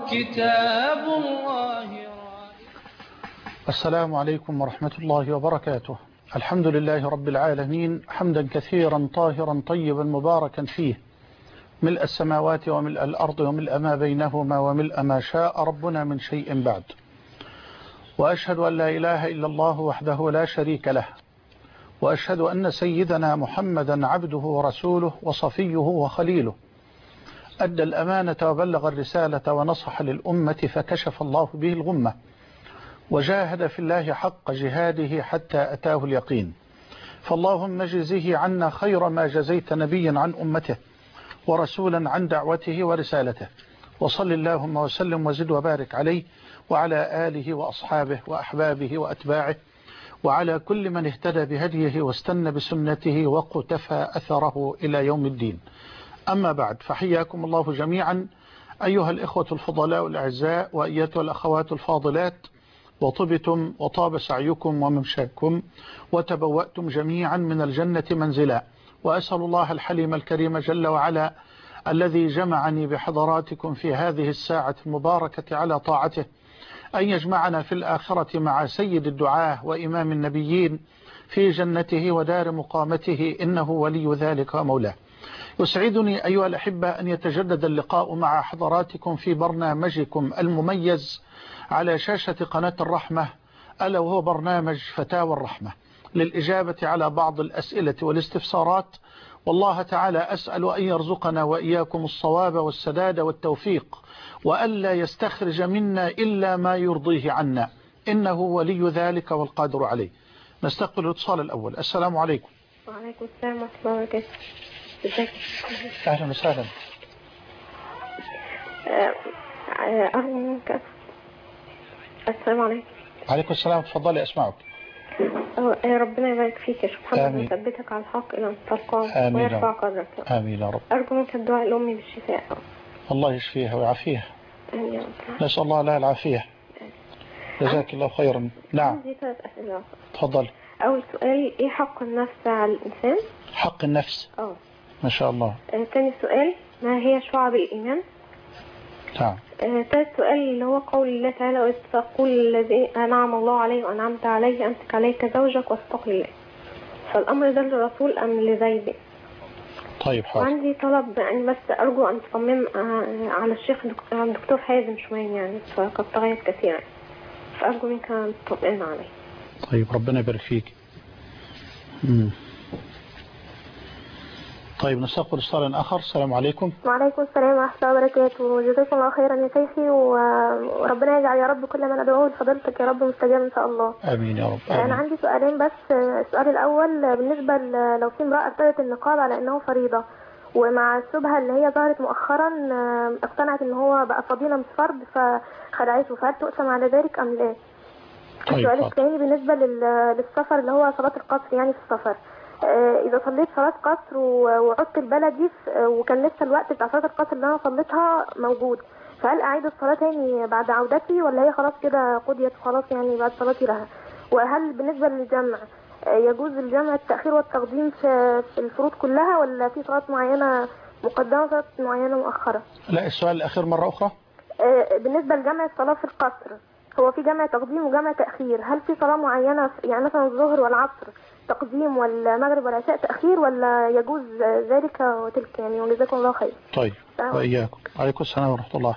كتاب الله. السلام عليكم ورحمة الله وبركاته. الحمد لله رب العالمين، حمدا كثيرا طاهرا طيبا مباركا فيه، ملء السماوات وملء الأرض وملء ما بينهما وملء ما شاء ربنا من شيء بعد. وأشهد أن لا إله إلا الله وحده لا شريك له، وأشهد أن سيدنا محمدا عبده ورسوله وصفيه وخليله، أدى الأمانة وبلغ الرسالة ونصح للأمة فكشف الله به الغمة، وجاهد في الله حق جهاده حتى أتاه اليقين. فاللهم جزه عنا خير ما جزيت نبيا عن أمته ورسولا عن دعوته ورسالته، وصل اللهم وسلم وزد وبارك عليه وعلى آله وأصحابه وأحبابه وأتباعه وعلى كل من اهتدى بهديه واستنى بسنته وقتفى أثره إلى يوم الدين. أما بعد، فحياكم الله جميعا أيها الإخوة الفضلاء الأعزاء وأيتها الأخوات الفاضلات، وطبتم وطاب سعيكم وممشاكم وتبوأتم جميعا من الجنة منزلا. وأسأل الله الحليم الكريم جل وعلا الذي جمعني بحضراتكم في هذه الساعة المباركة على طاعته أن يجمعنا في الآخرة مع سيد الدعاة وإمام النبيين في جنته ودار مقامته، إنه ولي ذلك ومولاه. يسعدني أيها الأحبة أن يتجدد اللقاء مع حضراتكم في برنامجكم المميز على شاشة قناة الرحمة، ألا وهو برنامج فتاوى الرحمة، للإجابة على بعض الأسئلة والاستفسارات. والله تعالى أسأل أن يرزقنا وإياكم الصواب والسداد والتوفيق، وألا يستخرج منا إلا ما يرضيه عنا، إنه ولي ذلك والقادر عليه. نستقبل الاتصال الأول. السلام عليكم. وعليكم السلام ورحمة الله وبركاته. ازيك؟ أهلا وسهلا. السلام عليكم. عليكم السلام، تفضلي أسمعك. ربنا يبارك فيك يا سبحانه ويثبتك على الحق إلى تلقاه ويرفع قدرك. آمين يا رب. أرجو منك الدعاء لأمي بالشفاء. الله يشفيها ويعافيها. آمين يا رب. نسأل الله لها العافية. جزاك الله خيرا. نعم. عندي 3 أسئلة. تفضل. أول سؤال، إيه حق النفس على الإنسان؟ حق النفس. ما شاء الله. ثاني سؤال، ما هي شعب الإيمان؟ نعم. ثالث سؤال اللي هو قول الله تعالى وإذ تقول الذي أنعم الله عليه وأنعمت عليه أمسك عليك زوجك واتق الله، فالأمر ده للرسول أم لزيد؟ طيب حاضر. وعندي طلب يعني، بس أرجو أن تصمم على الشيخ دكتور حازم شوية يعني، فقد تغير كثيرا، فأرجو منك أن تطمئن عليه. طيب ربنا يبارك فيك. طيب نستقبل اتصالا آخر. السلام عليكم. وعليكم السلام ورحمة الله وبركاته. جزاكم الله خيرا يا شيخي، وربنا يجعل يا رب كل ما ندعوه لفضيلتك يا رب مستجاب إن شاء الله. آمين يا رب. آمين. أنا عندي سؤالين بس. السؤال الأول بالنسبة لو في امرأة ارتدت النقاب على أنه فريضة، ومع الشبهة اللي هي ظهرت مؤخرا اقتنعت ان هو بقى فضيلة مش فرض فخدعته، فهل تؤثم على ذلك أم لا؟ طيب. السؤال الثاني بالنسبة للسفر اللي هو صلاة القصر يعني في السفر، إذا صليت صلاة قصر وعدت البلدي وكان لسه الوقت بتاع صلاة القصر اللي أنا صليتها موجود، فهل أعيد الصلاة تاني بعد عودتي ولا هي خلاص كده قضيت خلاص يعني بعد صلاتي لها؟ وهل بالنسبة للجمع يجوز الجمع التأخير والتقديم في الفروض كلها ولا في صلاة معينة مقدمة وصلاة معينة مؤخرة؟ لا، السؤال الأخير مرة أخرى. بالنسبة لجمع الصلاة في القصر، هو في جمع تقديم وجمع تأخير، هل في صلاة معينة يعني مثلا الظهر والعصر تقديم والمغرب والعشاء تأخير ولا يجوز ذلك وتلك يعني؟ وجزاكم الله خير. طيب وإياكم. عليكم السلام ورحمة الله.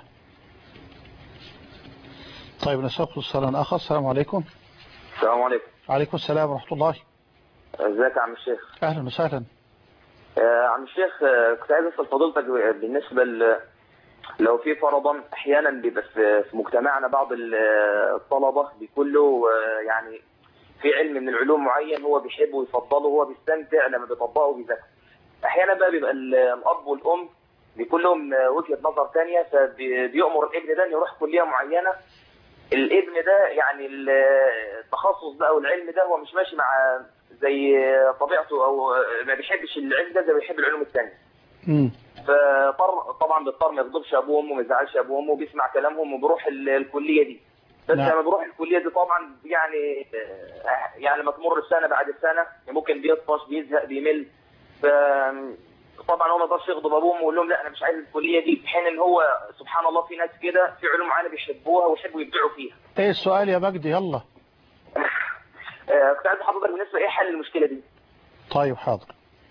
طيب نستقبل اتصالا آخر. السلام عليكم. السلام عليكم. عليكم السلام ورحمة الله. ازيك يا عم الشيخ؟ أهلا وسهلا. عم الشيخ، كنت عايز اسال فضيلتك بالنسبه لو في فرضا احيانا بيبقى في مجتمعنا بعض الطلبه بيكون له يعني في علم من العلوم معين هو بيحبه ويفضله وهو بيستمتع لما بيطبقه وبيذاكره، احيانا بقى بيبقى الاب والام بيكون لهم وجهه نظر ثانيه، فبيأمر الابن ده انه يروح كليه معينه، الابن ده يعني التخصص ده او العلم ده هو مش ماشي مع زي طبيعته او ما بيحبش العلم ده زي ما بيحب العلوم الثانيه. فطبعا بيضطر ما يغضبش ابوه وامه، ما يزعلش ابوه وامه، بيسمع كلامهم وبيروح الكليه دي. بس لما بيروح الكليه دي طبعا يعني لما تمر السنه بعد السنه ممكن بيطفش بيزهق بيمل، ف طبعا هو ما يقدرش يغضب ابوهم ويقول لهم لا انا مش عايز الكليه دي، في حين ان هو سبحان الله في ناس كده في علوم معينه بيحبوها ويحبوا يبدعوا فيها. ايه السؤال يا مجدي؟ يلا. كنت عايز حضرتك بالنسبه ايه حل المشكله دي؟ طيب حاضر.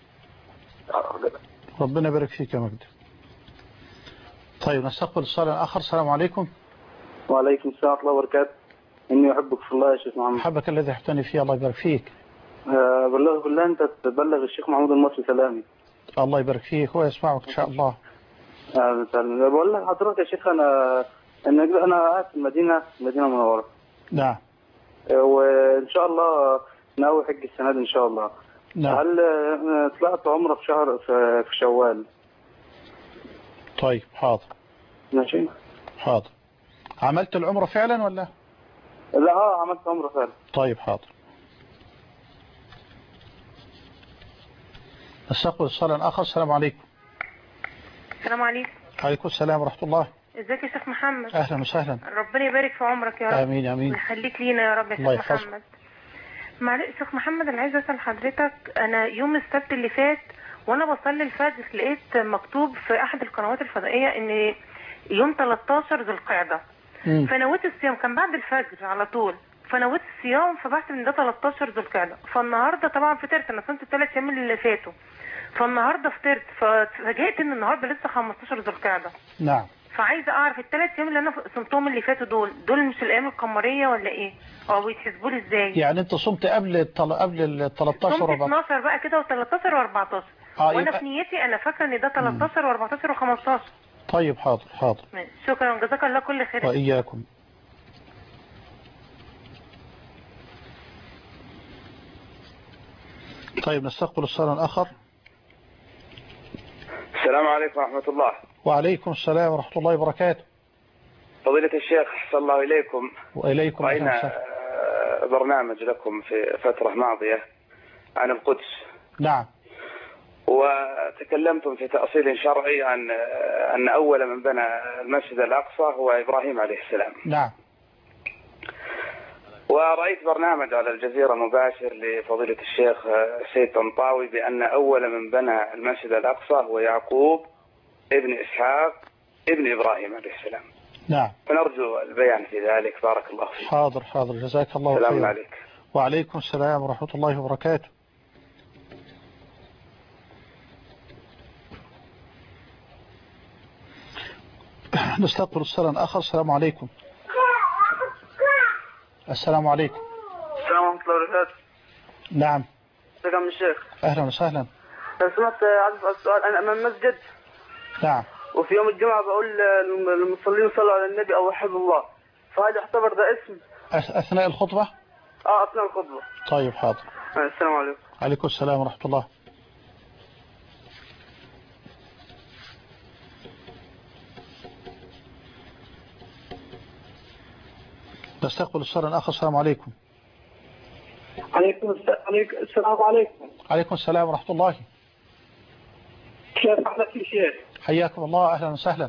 ربنا يبارك فيك يا مجدي. طيب نستقبل السؤال الآخر. السلام عليكم. وعليكم السلام ورحمة الله وبركاته. إني أحبك في الله يا شيخ محمد. أحبك الذي أحبتني فيه، الله يبارك فيك. بلغ بالله أنت تبلغ الشيخ محمود المصري سلامي. الله يبارك فيك، هو يسمعك إن شاء الله. بقول لك حضرتك يا شيخ أنا قاعد في المدينة المنورة. نعم. وإن شاء الله ناوي حج السنة دي إن شاء الله. نعم. هل طلعت عمرة في شهر في شوال؟ طيب حاضر. ماشي. حاضر. عملت العمرة فعلا ولا؟ لا عملت عمرة فعلا. طيب حاضر. نستقبل السؤال الآخر. السلام عليكم. السلام عليكم. عليكم السلام ورحمة الله. ازيك يا شيخ محمد؟ أهلا وسهلا. ربنا يبارك في عمرك يا رب. آمين آمين. ويخليك لينا يا رب يا شيخ محمد. معلش شيخ محمد، انا عايزه اسال حضرتك، انا يوم السبت اللي فات وانا بصلي الفجر لقيت مكتوب في احد القنوات الفضائيه ان يوم 13 ذو القعده، فنويت الصيام، كان بعد الفجر على طول، فنويت الصيام فبحث ان ده 13 ذو القعده. فالنهارده طبعا فطرت، انا صمت ال3 ايام اللي فاتوا، فالنهارده فطرت ففاجئت ان النهارده لسه 15 ذو القعده. نعم. فعايزه اعرف ال3 ايام اللي انا صمتهم اللي فاتوا دول مش الايام القمريه ولا ايه؟ او بيتحسبوا لي ازاي؟ يعني انت صمت قبل ال 13 صمت 12 بقى كده و13 و14. وانا يبقى... في نيتي انا فاكره ان ده 13 و14 و15. طيب حاضر حاضر. شكرا، جزاك الله كل خير. واياكم. طيب نستقبل السؤال الآخر. السلام عليكم ورحمة الله. وعليكم السلام ورحمة الله وبركاته. فضيلة الشيخ أحسن الله إليكم. وإليكم. رأينا برنامج لكم في فترة ماضية عن القدس. نعم. وتكلمتم في تأصيل شرعي عن أن أول من بنى المسجد الأقصى هو إبراهيم عليه السلام. نعم. ورأيت برنامج على الجزيرة مباشر لفضيلة الشيخ سيد طنطاوي بأن أول من بنى المسجد الأقصى هو يعقوب ابن إسحاق ابن إبراهيم عليه السلام. نعم. فنرجو البيان في ذلك. بارك الله فيك. حاضر حاضر، جزاك الله خيرا. السلام عليك. وعليكم السلام ورحمة الله وبركاته. نستقبل السؤال الآخر. السلام عليكم. السلام عليكم. السلام ورحمة الله وبركاته. نعم. ازيك يا عم الشيخ؟ أهلا وسهلا. لو سمحت عايز أسأل سؤال. أنا أمام المسجد. نعم. وفي يوم الجمعة بقول للمصلين صلوا على النبي أو وحدوا الله، فهذا يعتبر ده اسم أثناء الخطبة؟ أثناء الخطبة. طيب حاضر. السلام عليكم. عليكم السلام ورحمة الله. نستقبل السؤال الآخر. السلام عليكم. عليكم السلام عليكم. عليكم السلام ورحمة الله. كيف حالك يا شيخ؟ حياكم الله، أهلا وسهلا.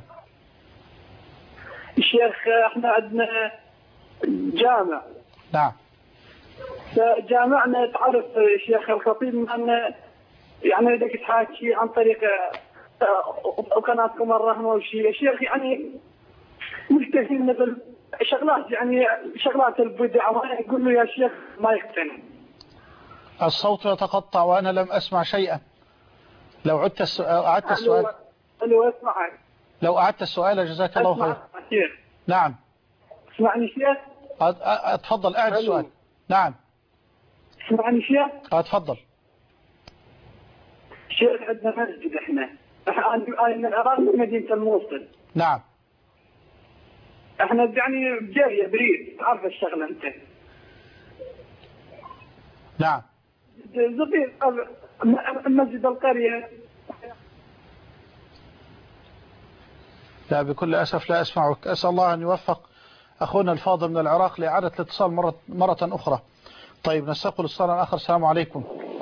الشيخ احنا عندنا جامع. نعم. فجامعنا تعرف الشيخ الخطيب أن يعني بدك تحكي عن طريق قناتكم الرحمة والشيء. الشيخ يعني ملتزمين بالشغلات، يعني شغلات البدع، وأنا يقول له يا شيخ ما يقتنع. الصوت يتقطع وأنا لم أسمع شيئا. لو أعدت السؤال. ألو اسمعك. لو أعدت السؤال جزاك الله خير. نعم. اسمعني شيخ. اتفضل أعد السؤال. نعم. اسمعني شيخ. اتفضل. شيخ عندنا مسجد احنا من العراق من مدينة الموصل. نعم. احنا يعني بجارية بريد، تعرف الشغلة انت. نعم. زبير مسجد القرية. لا بكل أسف لا أسمعك. أسأل الله أن يوفق أخونا الفاضل من العراق لإعادة الاتصال مرة أخرى. طيب نستقبل السؤال الآخر. السلام عليكم.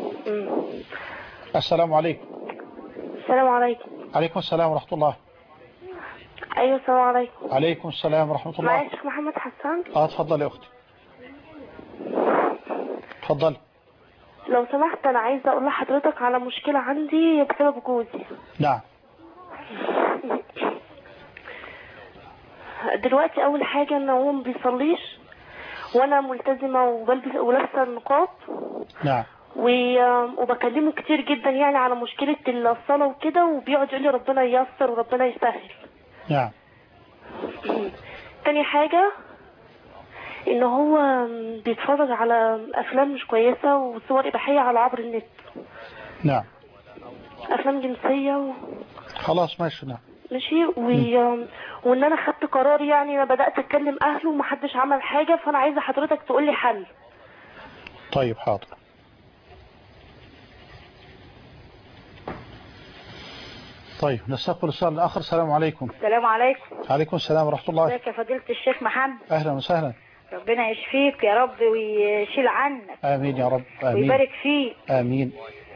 السلام عليكم. السلام عليكم. عليكم السلام ورحمة الله. أيوة السلام عليكم. عليكم السلام ورحمة الله. معايا شيخ محمد حسان. تفضل يا أختي. تفضل. لو سمحت أنا عايزة أقول لحضرتك على مشكلة عندي بسبب جوزي. نعم. دلوقتي أول حاجة إن هو ما بيصليش وأنا ملتزمة وبلبس ولابسة النقاب. نعم. وبكلمه كتير جدا يعني على مشكلة الصلاة وكده، وبيقعد يقول لي ربنا ييسر وربنا يسهل. نعم. تاني حاجة إن هو بيتفرج على أفلام مش كويسة وصور إباحية على عبر النت. نعم. أفلام جنسية خلاص ماشي. نعم. ماشي. وان انا خدت قرار، يعني انا بدات اكلم اهله ومحدش عمل حاجه، فانا عايزه حضرتك تقول لي حل. طيب حاضر. طيب نستقبل السؤال الاخر. السلام عليكم. السلام عليكم. عليكم السلام ورحمه الله. ازيك يا فضيله الشيخ محمد؟ اهلا وسهلا. ربنا يشفيك يا رب ويشيل عنك. امين يا رب. امين. ويبارك فيك. امين.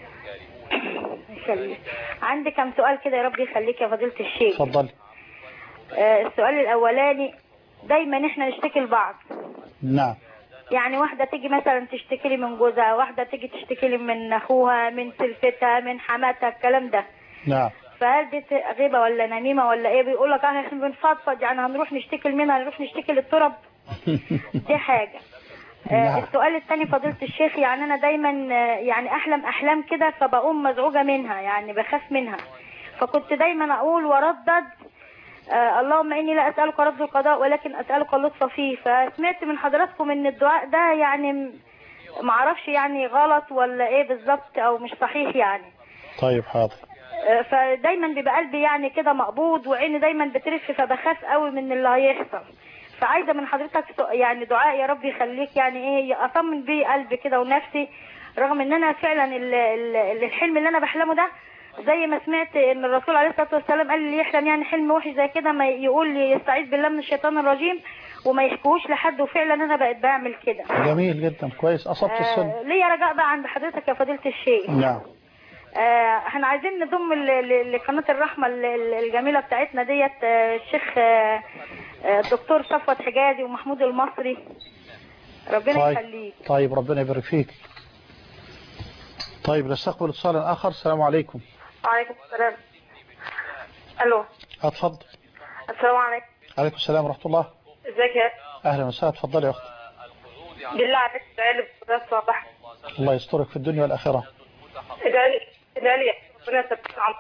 يخليك. عندي كم سؤال كده يا رب يخليك يا فضيله الشيخ. اتفضل. السؤال الاولاني، دايما احنا نشتكي لبعض. نعم. يعني واحده تيجي مثلا تشتكي لي من جوزها، واحده تيجي تشتكي لي من اخوها، من سلفتها، من حماتها، الكلام ده. نعم. فهل دي غيبه ولا نميمه ولا ايه؟ بيقول لك احنا بنفضفض، يعني هنروح نشتكي لمين؟ هنروح نشتكي للتراب. دي حاجه. السؤال الثاني فضيله الشيخ، يعني انا دايما يعني احلم احلام كده فبقوم مزعوجه منها، يعني بخاف منها، فكنت دايما اقول وردد اللهم اني لا اسالك رد القضاء ولكن اسالك اللطف فيه. فسمعت من حضراتكم ان الدعاء ده يعني معرفش يعني غلط ولا ايه بالظبط او مش صحيح يعني. طيب حاضر. فدايما بيبقى قلبي يعني كده مقبوض وعيني دايما بترف، فبخاف قوي من اللي هيحصل. فعايزه من حضرتك يعني دعاء يا رب يخليك، يعني ايه اطمن بيه قلبي كده ونفسي، رغم ان انا فعلا الحلم اللي انا بحلمه ده زي ما سمعت ان الرسول عليه الصلاه والسلام قال لي يحلم يعني حلم وحش زي كده ما يقول لي يستعيذ بالله من الشيطان الرجيم وما يحكوش لحد، وفعلا انا بقيت بعمل كده. جميل جدا، كويس، اصبت السن. ليا رجاء بقى عند حضرتك يا فضيله الشيخ. نعم. احنا عايزين نضم لقناه الرحمه الجميله بتاعتنا ديت الشيخ الدكتور صفوت حجازي ومحمود المصري، ربنا يخليك. طيب ربنا يبارك فيك. طيب نستقبل اتصال اخر. السلام عليكم. وعليكم السلام. الو. اتفضل. السلام عليكم. عليكم السلام ورحمه الله. ازيك يا اهلا وسهلا. اتفضلي يا اختي. بالله عليك ادعي لي صباح. الله يسترك في الدنيا والاخره. ادعي لي ربنا يثبتنا عن.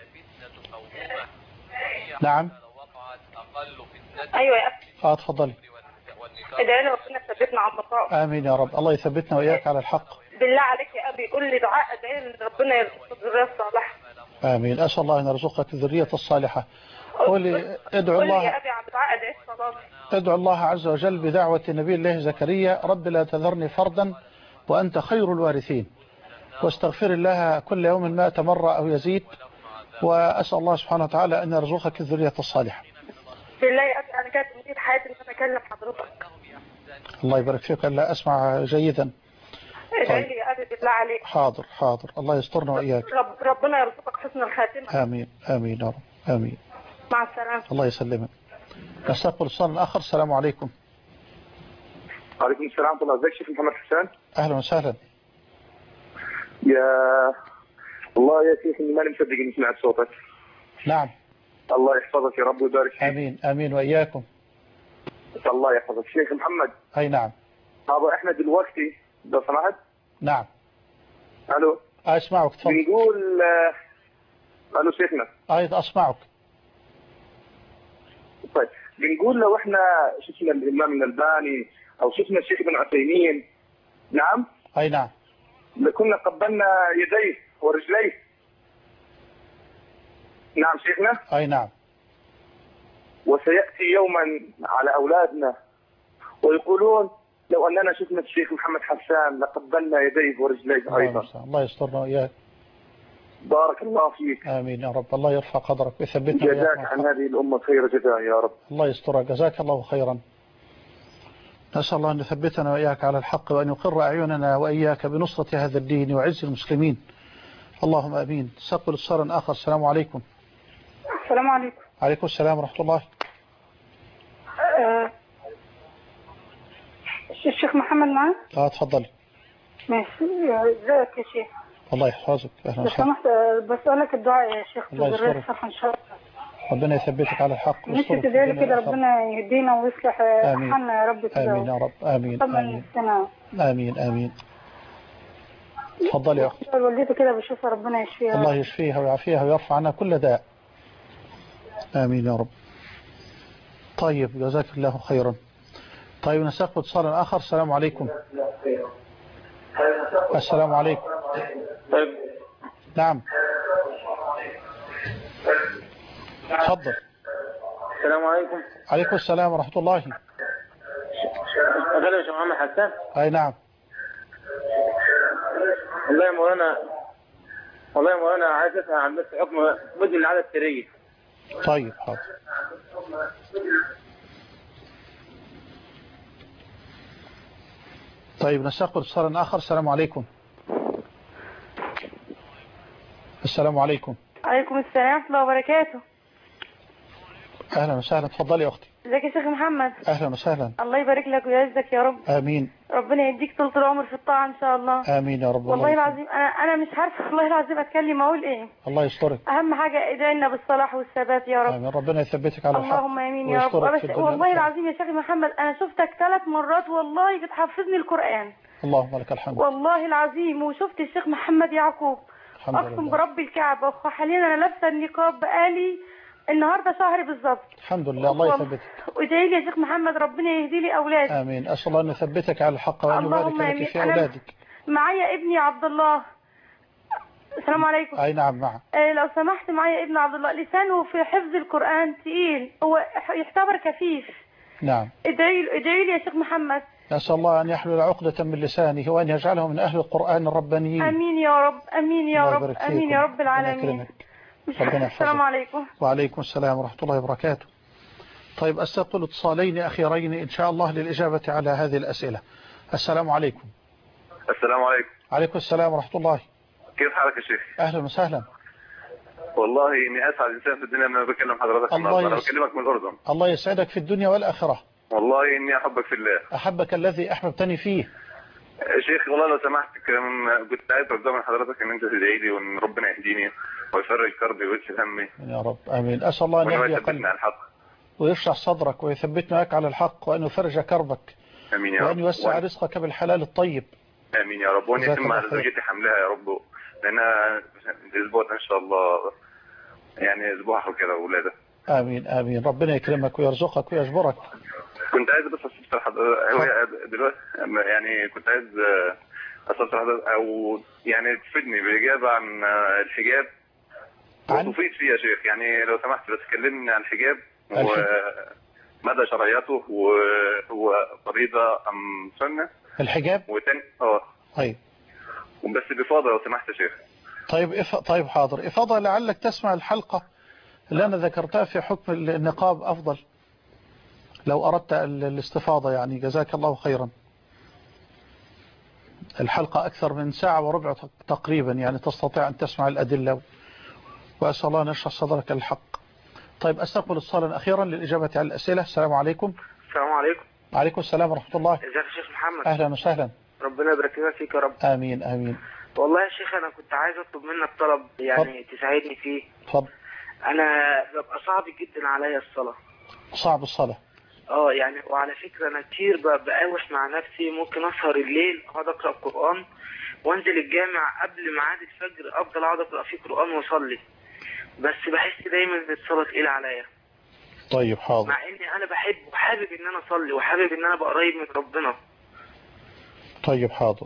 نعم. ايوه يا اخي. اتفضلي. ادعي لي ربنا يثبتنا عن بصائر. امين يا رب، الله يثبتنا واياك على الحق. بالله عليك يا ابي قول لي دعاء ادعي لي ربنا يرزقك الذريه الصالحه. امين. اسال الله ان يرزقك الذريه الصالحه. قولي ادعو الله يا ابي على دعاء ادعي الصلاه. ادعو الله عز وجل بدعوه نبي الله زكريا: رب لا تذرني فردا وانت خير الوارثين. واستغفر الله كل يوم 100 مرة أو يزيد، وأسأل الله سبحانه وتعالى أن يرزقك الذرية الصالحة. بالله يا أبي أنا كانت نسيت حياتي إن أنا أكلم حضرتك. الله يبارك فيك. لا أسمع جيدا. ادعي لي يا أبي بالله عليك. حاضر حاضر، الله يسترنا وإياك. ربنا يرزقك حسن الخاتمة. آمين آمين يا رب. آمين. مع السلامة. الله يسلمك. نستقبل اتصال آخر. السلام عليكم. وعليكم السلام ورحمة الله. ازيك شيخ محمد حسان؟ أهلا وسهلا. يا الله يا شيخ اني ماني مصدق اني سمعت صوتك. نعم. الله يحفظك يا رب ويبارك فيك. امين امين واياكم. الله يحفظك شيخ محمد. اي نعم. طب احنا دلوقتي لو سمحت. نعم. الو. اسمعك تفضل. بنقول الو شيخنا. ايضا اسمعك. طيب بنقول لو احنا شفنا الامام الألباني او شفنا الشيخ ابن عثيمين. نعم. اي نعم. لكنا قبلنا يديه ورجليه. نعم شيخنا. اي نعم. وسيأتي يوما على أولادنا ويقولون لو أننا شفنا الشيخ محمد حسان لقبلنا يديه ورجليه أيضا. الله يسترنا وإياك. بارك الله فيك. آمين يا رب. الله يرفع قدرك ويثبتنا. جزاك عن هذه الأمة خير جزاء يا رب. الله يسترك. جزاك الله خيرا. نسأل الله أن يثبتنا وإياك على الحق وأن يقر أعيننا وإياك بنصرة هذا الدين وعز المسلمين. اللهم آمين. استقبل اتصالا آخر. السلام عليكم. السلام عليكم. عليكم السلام ورحمة الله. الشيخ محمد معاك؟ تفضل. ماشي. ازيك يا شيخ؟ الله يحفظك. أهلا لو وسهلا. سمحت بسألك الدعاء يا شيخ الله بذرية يسترك. الصالحة إن شاء الله. ربنا يثبتك على الحق نفسي ويسترك في تدعي لي الدنيا كده والآخرة. ربنا يهدينا ويصلح آمين. حالنا يا رب كده. آمين يا رب. آمين طبعا آمين السنة. آمين آمين. تفضلي يا أختي. والدتي كده بشوفها ربنا يشفيها. الله يشفيها ويعافيها ويرفع عنها كل داء. آمين يا رب. طيب جزاك الله خيرا. طيب نستقبل اتصال آخر. السلام عليكم. السلام عليكم. نعم تفضل. السلام عليكم. عليكم السلام ورحمة الله. أهلا يا شيخ محمد حسان. أي نعم. والله يا مولانا عايز أسأل عن بس حكم بدء العادة السرية. طيب حاضر. طيب نستقبل اتصال آخر. السلام عليكم. السلام عليكم. عليكم السلام ورحمة الله وبركاته. أهلا وسهلا. تفضلي يا أختي. ازيك يا شيخ محمد؟ أهلا وسهلا. الله يبارك لك ويعزك يا رب. آمين. ربنا يديك طول العمر في الطاعة إن شاء الله. آمين يا رب. والله العظيم أنا مش عارفة والله العظيم أتكلم أقول إيه. الله يسترك. أهم حاجة ادعي لنا بالصلاح والثبات يا رب. آمين. ربنا يثبتك على الحق. اللهم آمين يا رب. والله العظيم يا شيخ محمد أنا شفتك 3 مرات والله بتحفظني القرآن. اللهم لك الحمد. والله العظيم. وشفت الشيخ محمد يعقوب. أقسم برب الكعبة حاليا أنا لابسة النقاب بقالي النهاردة شهر بالظبط. الحمد لله. الله يثبتك. وادعي لي يا شيخ محمد ربنا يهدي لي أولادي. آمين. أسأل الله أن يثبتك على الحق وأن يبارك لك في أولادك. معايا ابني عبد الله. السلام عليكم. أي نعم معه. لو سمحت معايا ابن عبد الله لسانه في حفظ القرآن تقيل هو يعتبر كفيف. نعم. ادعي لي يا شيخ محمد. نسأل الله أن يحلل عقدة من لسانه وأن يجعله من أهل القرآن الربانيين. أمين يا رب. أمين يا رب. أمين يا رب العالمين. السلام عليكم. وعليكم السلام ورحمة الله وبركاته. طيب أستقبل اتصالين أخيرين إن شاء الله للإجابة على هذه الأسئلة. السلام عليكم. السلام عليكم. عليكم السلام ورحمة الله. كيف حالك يا شيخ؟ أهلا وسهلا. والله إني أسعد إنسان في الدنيا لما بكلم حضرتك. أنا بكلمك من الأردن. الله يسعدك في الدنيا والآخرة. والله إني أحبك في الله. أحبك الذي أحببتني فيه. شيخ والله لو سمحت كنت عايز أرجو من حضرتك إن أنت تدعي لي وإن ربنا يهديني ويفرج كربي ويشفي همي. يا رب آمين. أسأل الله أن يهدي قلبك ويشرح صدرك ويثبتنا لك على الحق وأن يفرج كربك. آمين يا رب. وأن يوسع رزقك بالحلال الطيب. آمين يا رب. وأن يتم على زوجتي حملها يا رب لأنها أسبوع إن شاء الله يعني أسبوعها وكده وولادها. آمين آمين. ربنا يكرمك ويرزقك ويجبرك. كنت عايز بس أستفسر حضرتك دلوقتي يعني كنت عايز أستفسر حضرتك أو يعني تفيدني بالإجابة عن الحجاب وتفيد فيه يا شيخ. يعني لو سمحت بس كلمني عن الحجاب ومدى شرعيته وهو فريضة أم سنة الحجاب. وتاني طيب وبس بإفاضة لو سمحت يا شيخ. طيب حاضر. إفاضة لعلك تسمع الحلقة اللي أنا ذكرتها في حكم النقاب أفضل لو أردت الاستفاضة يعني. جزاك الله خيرا. الحلقة أكثر من ساعة وربع تقريبا يعني تستطيع أن تسمع الأدلة وأسأل الله أن يشرح صدرك الحق. طيب أستقبل اتصالا أخيرا للإجابة على الأسئلة. السلام عليكم. السلام عليكم. وعليكم السلام ورحمة الله. ازيك يا شيخ محمد؟ أهلا وسهلا. ربنا يبارك لنا فيك يا رب. آمين آمين. والله يا شيخ أنا كنت عايز أطلب منك طلب يعني تساعدني فيه. اتفضل. أنا ببقى صعب جدا عليا الصلاة. صعب الصلاة. يعني وعلى فكرة أنا كتير بقاوح مع نفسي ممكن أسهر الليل أقعد أقرأ قرآن وأنزل الجامع قبل ميعاد الفجر أفضل أقعد أقرأ فيه قرآن وأصلي بس بحس دايما إن الصلاة تقيلة عليا. طيب حاضر. مع إني أنا بحب وحابب إن أنا أصلي وحابب إن أنا أبقى قريب من ربنا. طيب حاضر.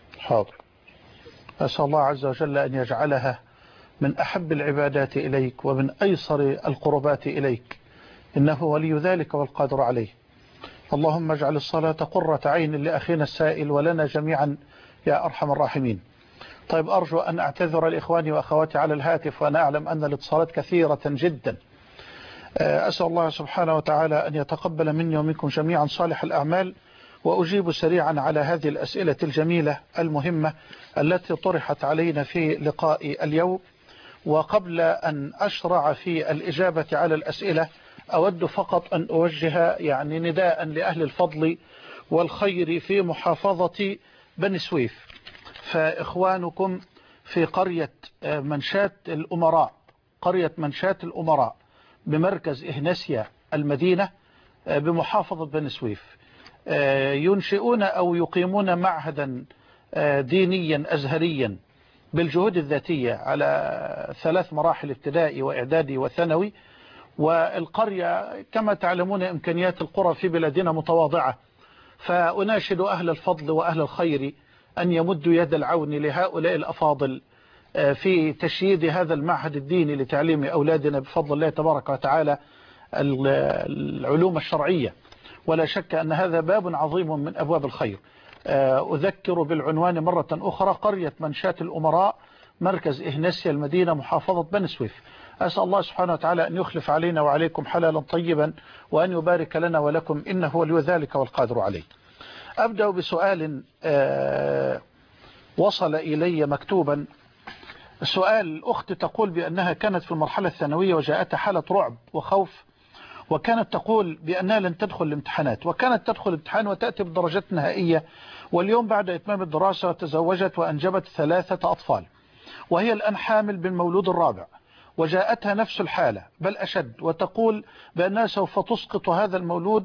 أسأل الله عز وجل أن يجعلها من أحب العبادات إليك ومن أيسر القربات إليك إنه ولي ذلك والقادر عليه. اللهم اجعل الصلاة قرة عين لأخينا السائل ولنا جميعا يا أرحم الراحمين. طيب أرجو أن أعتذر لإخواني وأخواتي على الهاتف وأنا أعلم أن الاتصالات كثيرة جدا. أسأل الله سبحانه وتعالى أن يتقبل مني ومنكم جميعا صالح الأعمال وأجيب سريعا على هذه الأسئلة الجميلة المهمة التي طرحت علينا في لقاء اليوم. وقبل أن أشرع في الإجابة على الأسئلة أود فقط أن أوجه يعني نداء لأهل الفضل والخير في محافظة بني سويف فإخوانكم في قرية منشات الأمراء، قرية منشات الأمراء بمركز إهنسيا المدينة بمحافظة بني سويف ينشئون أو يقيمون معهدا دينيا أزهريا بالجهود الذاتية على 3 مراحل ابتدائي وإعدادي وثانوي. والقرية كما تعلمون إمكانيات القرى في بلادنا متواضعة، فأناشد أهل الفضل وأهل الخير أن يمدوا يد العون لهؤلاء الأفاضل في تشييد هذا المعهد الديني لتعليم أولادنا بفضل الله تبارك وتعالى العلوم الشرعية. ولا شك أن هذا باب عظيم من أبواب الخير. أذكر بالعنوان مرة أخرى: قرية منشات الأمراء، مركز إهنسيا المدينة، محافظة بني سويف. أسأل الله سبحانه وتعالى أن يخلف علينا وعليكم حلالا طيبا، وأن يبارك لنا ولكم، إنه ولي ذلك والقادر عليه. أبدأ بسؤال وصل إلي مكتوبا. سؤال أخت تقول بأنها كانت في المرحلة الثانوية وجاءتها حالة رعب وخوف، وكانت تقول بأنها لن تدخل الامتحانات، وكانت تدخل الامتحان وتأتي بدرجات نهائية، واليوم بعد إتمام الدراسة تزوجت وأنجبت 3 أطفال، وهي الآن حامل بالمولود الرابع، وجاءتها نفس الحالة بل أشد، وتقول بأنها سوف تسقط هذا المولود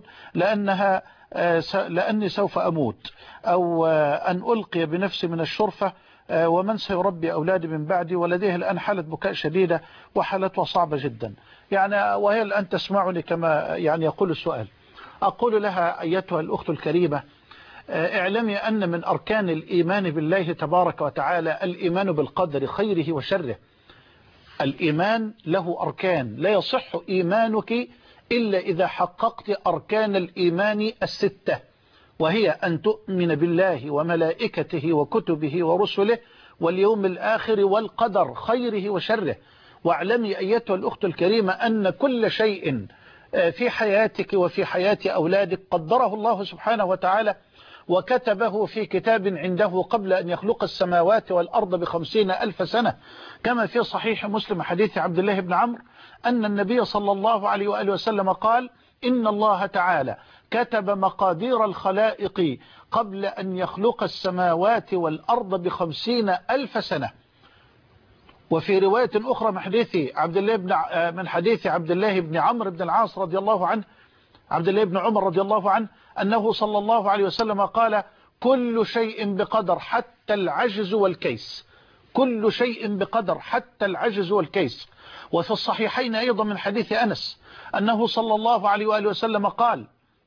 لأني سوف أموت، أو أن ألقي بنفسي من الشرفة، ومن سيربي أولادي من بعدي، ولديها الآن حالة بكاء شديدة وحالتها صعبة جدا. يعني وهي الآن تسمعني كما يعني يقول السؤال. أقول لها: أيتها الأخت الكريمة، اعلمي أن من أركان الإيمان بالله تبارك وتعالى الإيمان بالقدر خيره وشره. الإيمان له أركان، لا يصح إيمانك إلا إذا حققت أركان الإيمان 6، وهي أن تؤمن بالله وملائكته وكتبه ورسله واليوم الآخر والقدر خيره وشره. واعلمي أيتها الأخت الكريمة أن كل شيء في حياتك وفي حياة أولادك قدره الله سبحانه وتعالى، وكتبه في كتاب عنده قبل أن يخلق السماوات والأرض ب50,000 سنة، كما في صحيح مسلم حديث عبد الله بن عمرو أن النبي صلى الله عليه وآله وسلم قال: إن الله تعالى كتب مقادير الخلائق قبل أن يخلق السماوات والأرض ب50,000 سنة. وفي رواية أخرى من حديث عبد الله بن عمرو بن العاص رضي الله عنه، عبد الله بن عمر رضي الله عنه، أنه صلى الله عليه وسلم قال: كل شيء بقدر حتى العجز والكيس. كل شيء بقدر حتى العجز والكيس. وفي الصحيحين أيضا من حديث أنس أنه صلى الله عليه وآله وسلم قال: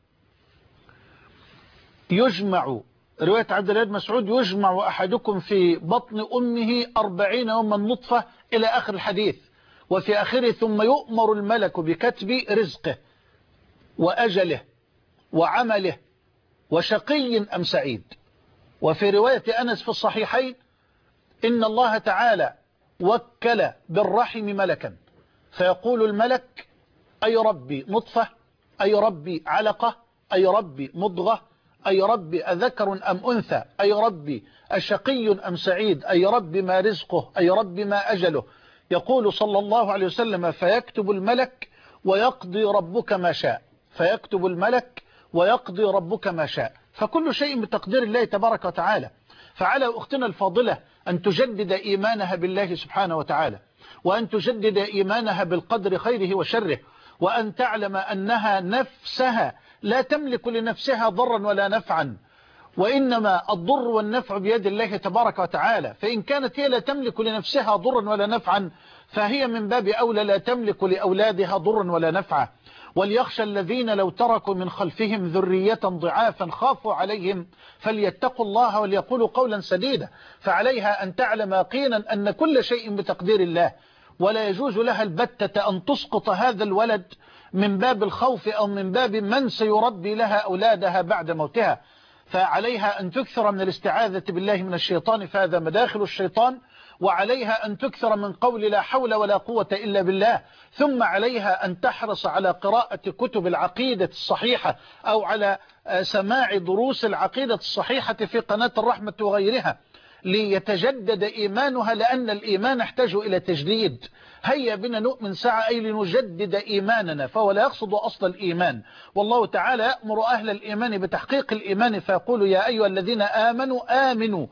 يجمع، رواية عبد الله بن مسعود، يجمع أحدكم في بطن أمه 40 يوما نطفة إلى آخر الحديث، وفي آخره: ثم يؤمر الملك بكتب رزقه وأجله وعمله وشقي أم سعيد. وفي رواية أنس في الصحيحين: إن الله تعالى وكل بالرحم ملكا، فيقول الملك: أي ربي نطفة، أي ربي علقة، أي ربي مضغة، أي ربي أذكر أم أنثى، أي ربي أشقي أم سعيد، أي ربي ما رزقه، أي ربي ما أجله. يقول صلى الله عليه وسلم: فيكتب الملك ويقضي ربك ما شاء. فيكتب الملك ويقضي ربك ما شاء. فكل شيء بتقدير الله تبارك وتعالى. فعلى أختنا الفاضلة أن تجدد إيمانها بالله سبحانه وتعالى، وأن تجدد إيمانها بالقدر خيره وشره، وأن تعلم أنها نفسها لا تملك لنفسها ضرا ولا نفعا، وإنما الضر والنفع بيد الله تبارك وتعالى. فإن كانت هي لا تملك لنفسها ضرا ولا نفعا، فهي من باب أولى لا تملك لأولادها ضرا ولا نفعا. وليخشى الذين لو تركوا من خلفهم ذرية ضعافا خافوا عليهم فليتقوا الله وليقولوا قولا سديدا. فعليها أن تعلم يقينا أن كل شيء بتقدير الله، ولا يجوز لها البتة أن تسقط هذا الولد من باب الخوف أو من باب من سيربي لها أولادها بعد موتها. فعليها أن تكثر من الاستعاذة بالله من الشيطان، فهذا مداخل الشيطان. وعليها أن تكثر من قول لا حول ولا قوة إلا بالله. ثم عليها أن تحرص على قراءة كتب العقيدة الصحيحة أو على سماع دروس العقيدة الصحيحة في قناة الرحمة وغيرها ليتجدد إيمانها، لأن الإيمان يحتاج إلى تجديد. هيا بنا نؤمن ساعة أي لنجدد إيماننا، فهو لا يقصد أصل الإيمان. والله تعالى يأمر أهل الإيمان بتحقيق الإيمان فيقول: يا أيها الذين آمنوا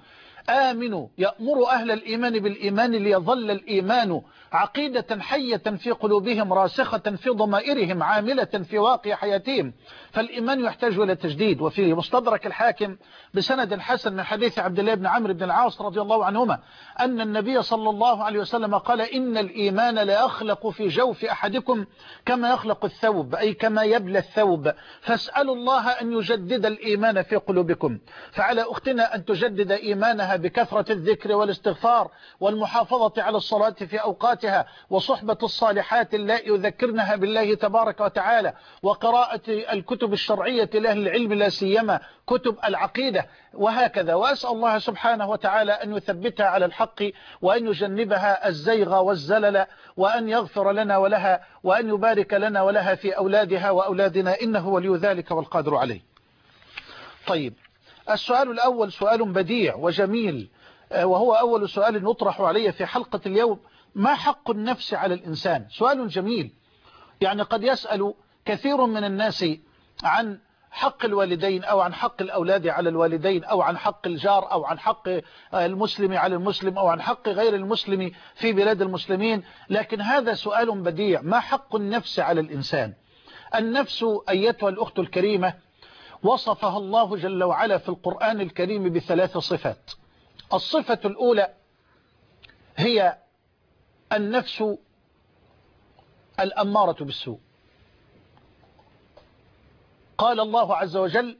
آمنوا يأمر أهل الإيمان بالإيمان ليظل الإيمان عقيدة حية في قلوبهم راسخة في ضمائرهم عاملة في واقع حياتهم. فالإيمان يحتاج إلى تجديد. وفي مستدرك الحاكم بسند حسن من حديث عبد الله بن عمرو بن العاص رضي الله عنهما أن النبي صلى الله عليه وسلم قال إن الإيمان لا يخلق في جوف أحدكم كما يخلق الثوب، أي كما يبلى الثوب، فاسألوا الله أن يجدد الإيمان في قلوبكم. فعلى أختنا أن تجدد إيمانها بكثرة الذكر والاستغفار والمحافظة على الصلاة في أوقاتها وصحبة الصالحات اللائي يذكرنها بالله تبارك وتعالى وقراءة الكتب الشرعية لأهل العلم لا سيما كتب العقيدة وهكذا. وأسأل الله سبحانه وتعالى أن يثبتها على الحق وأن يجنبها الزيغ والزلل وأن يغفر لنا ولها وأن يبارك لنا ولها في أولادها وأولادنا إنه ولي ذلك والقادر عليه. طيب، السؤال الأول سؤال بديع وجميل، وهو أول سؤال نطرح عليه في حلقة اليوم: ما حق النفس على الإنسان؟ سؤال جميل. يعني قد يسأل كثير من الناس عن حق الوالدين أو عن حق الأولاد على الوالدين أو عن حق الجار أو عن حق المسلم على المسلم أو عن حق غير المسلم في بلاد المسلمين، لكن هذا سؤال بديع: ما حق النفس على الإنسان؟ النفس أيتها الأخت الكريمة وصفها الله جل وعلا في القرآن الكريم بثلاث صفات. الصفة الأولى هي النفس الأمارة بالسوء. قال الله عز وجل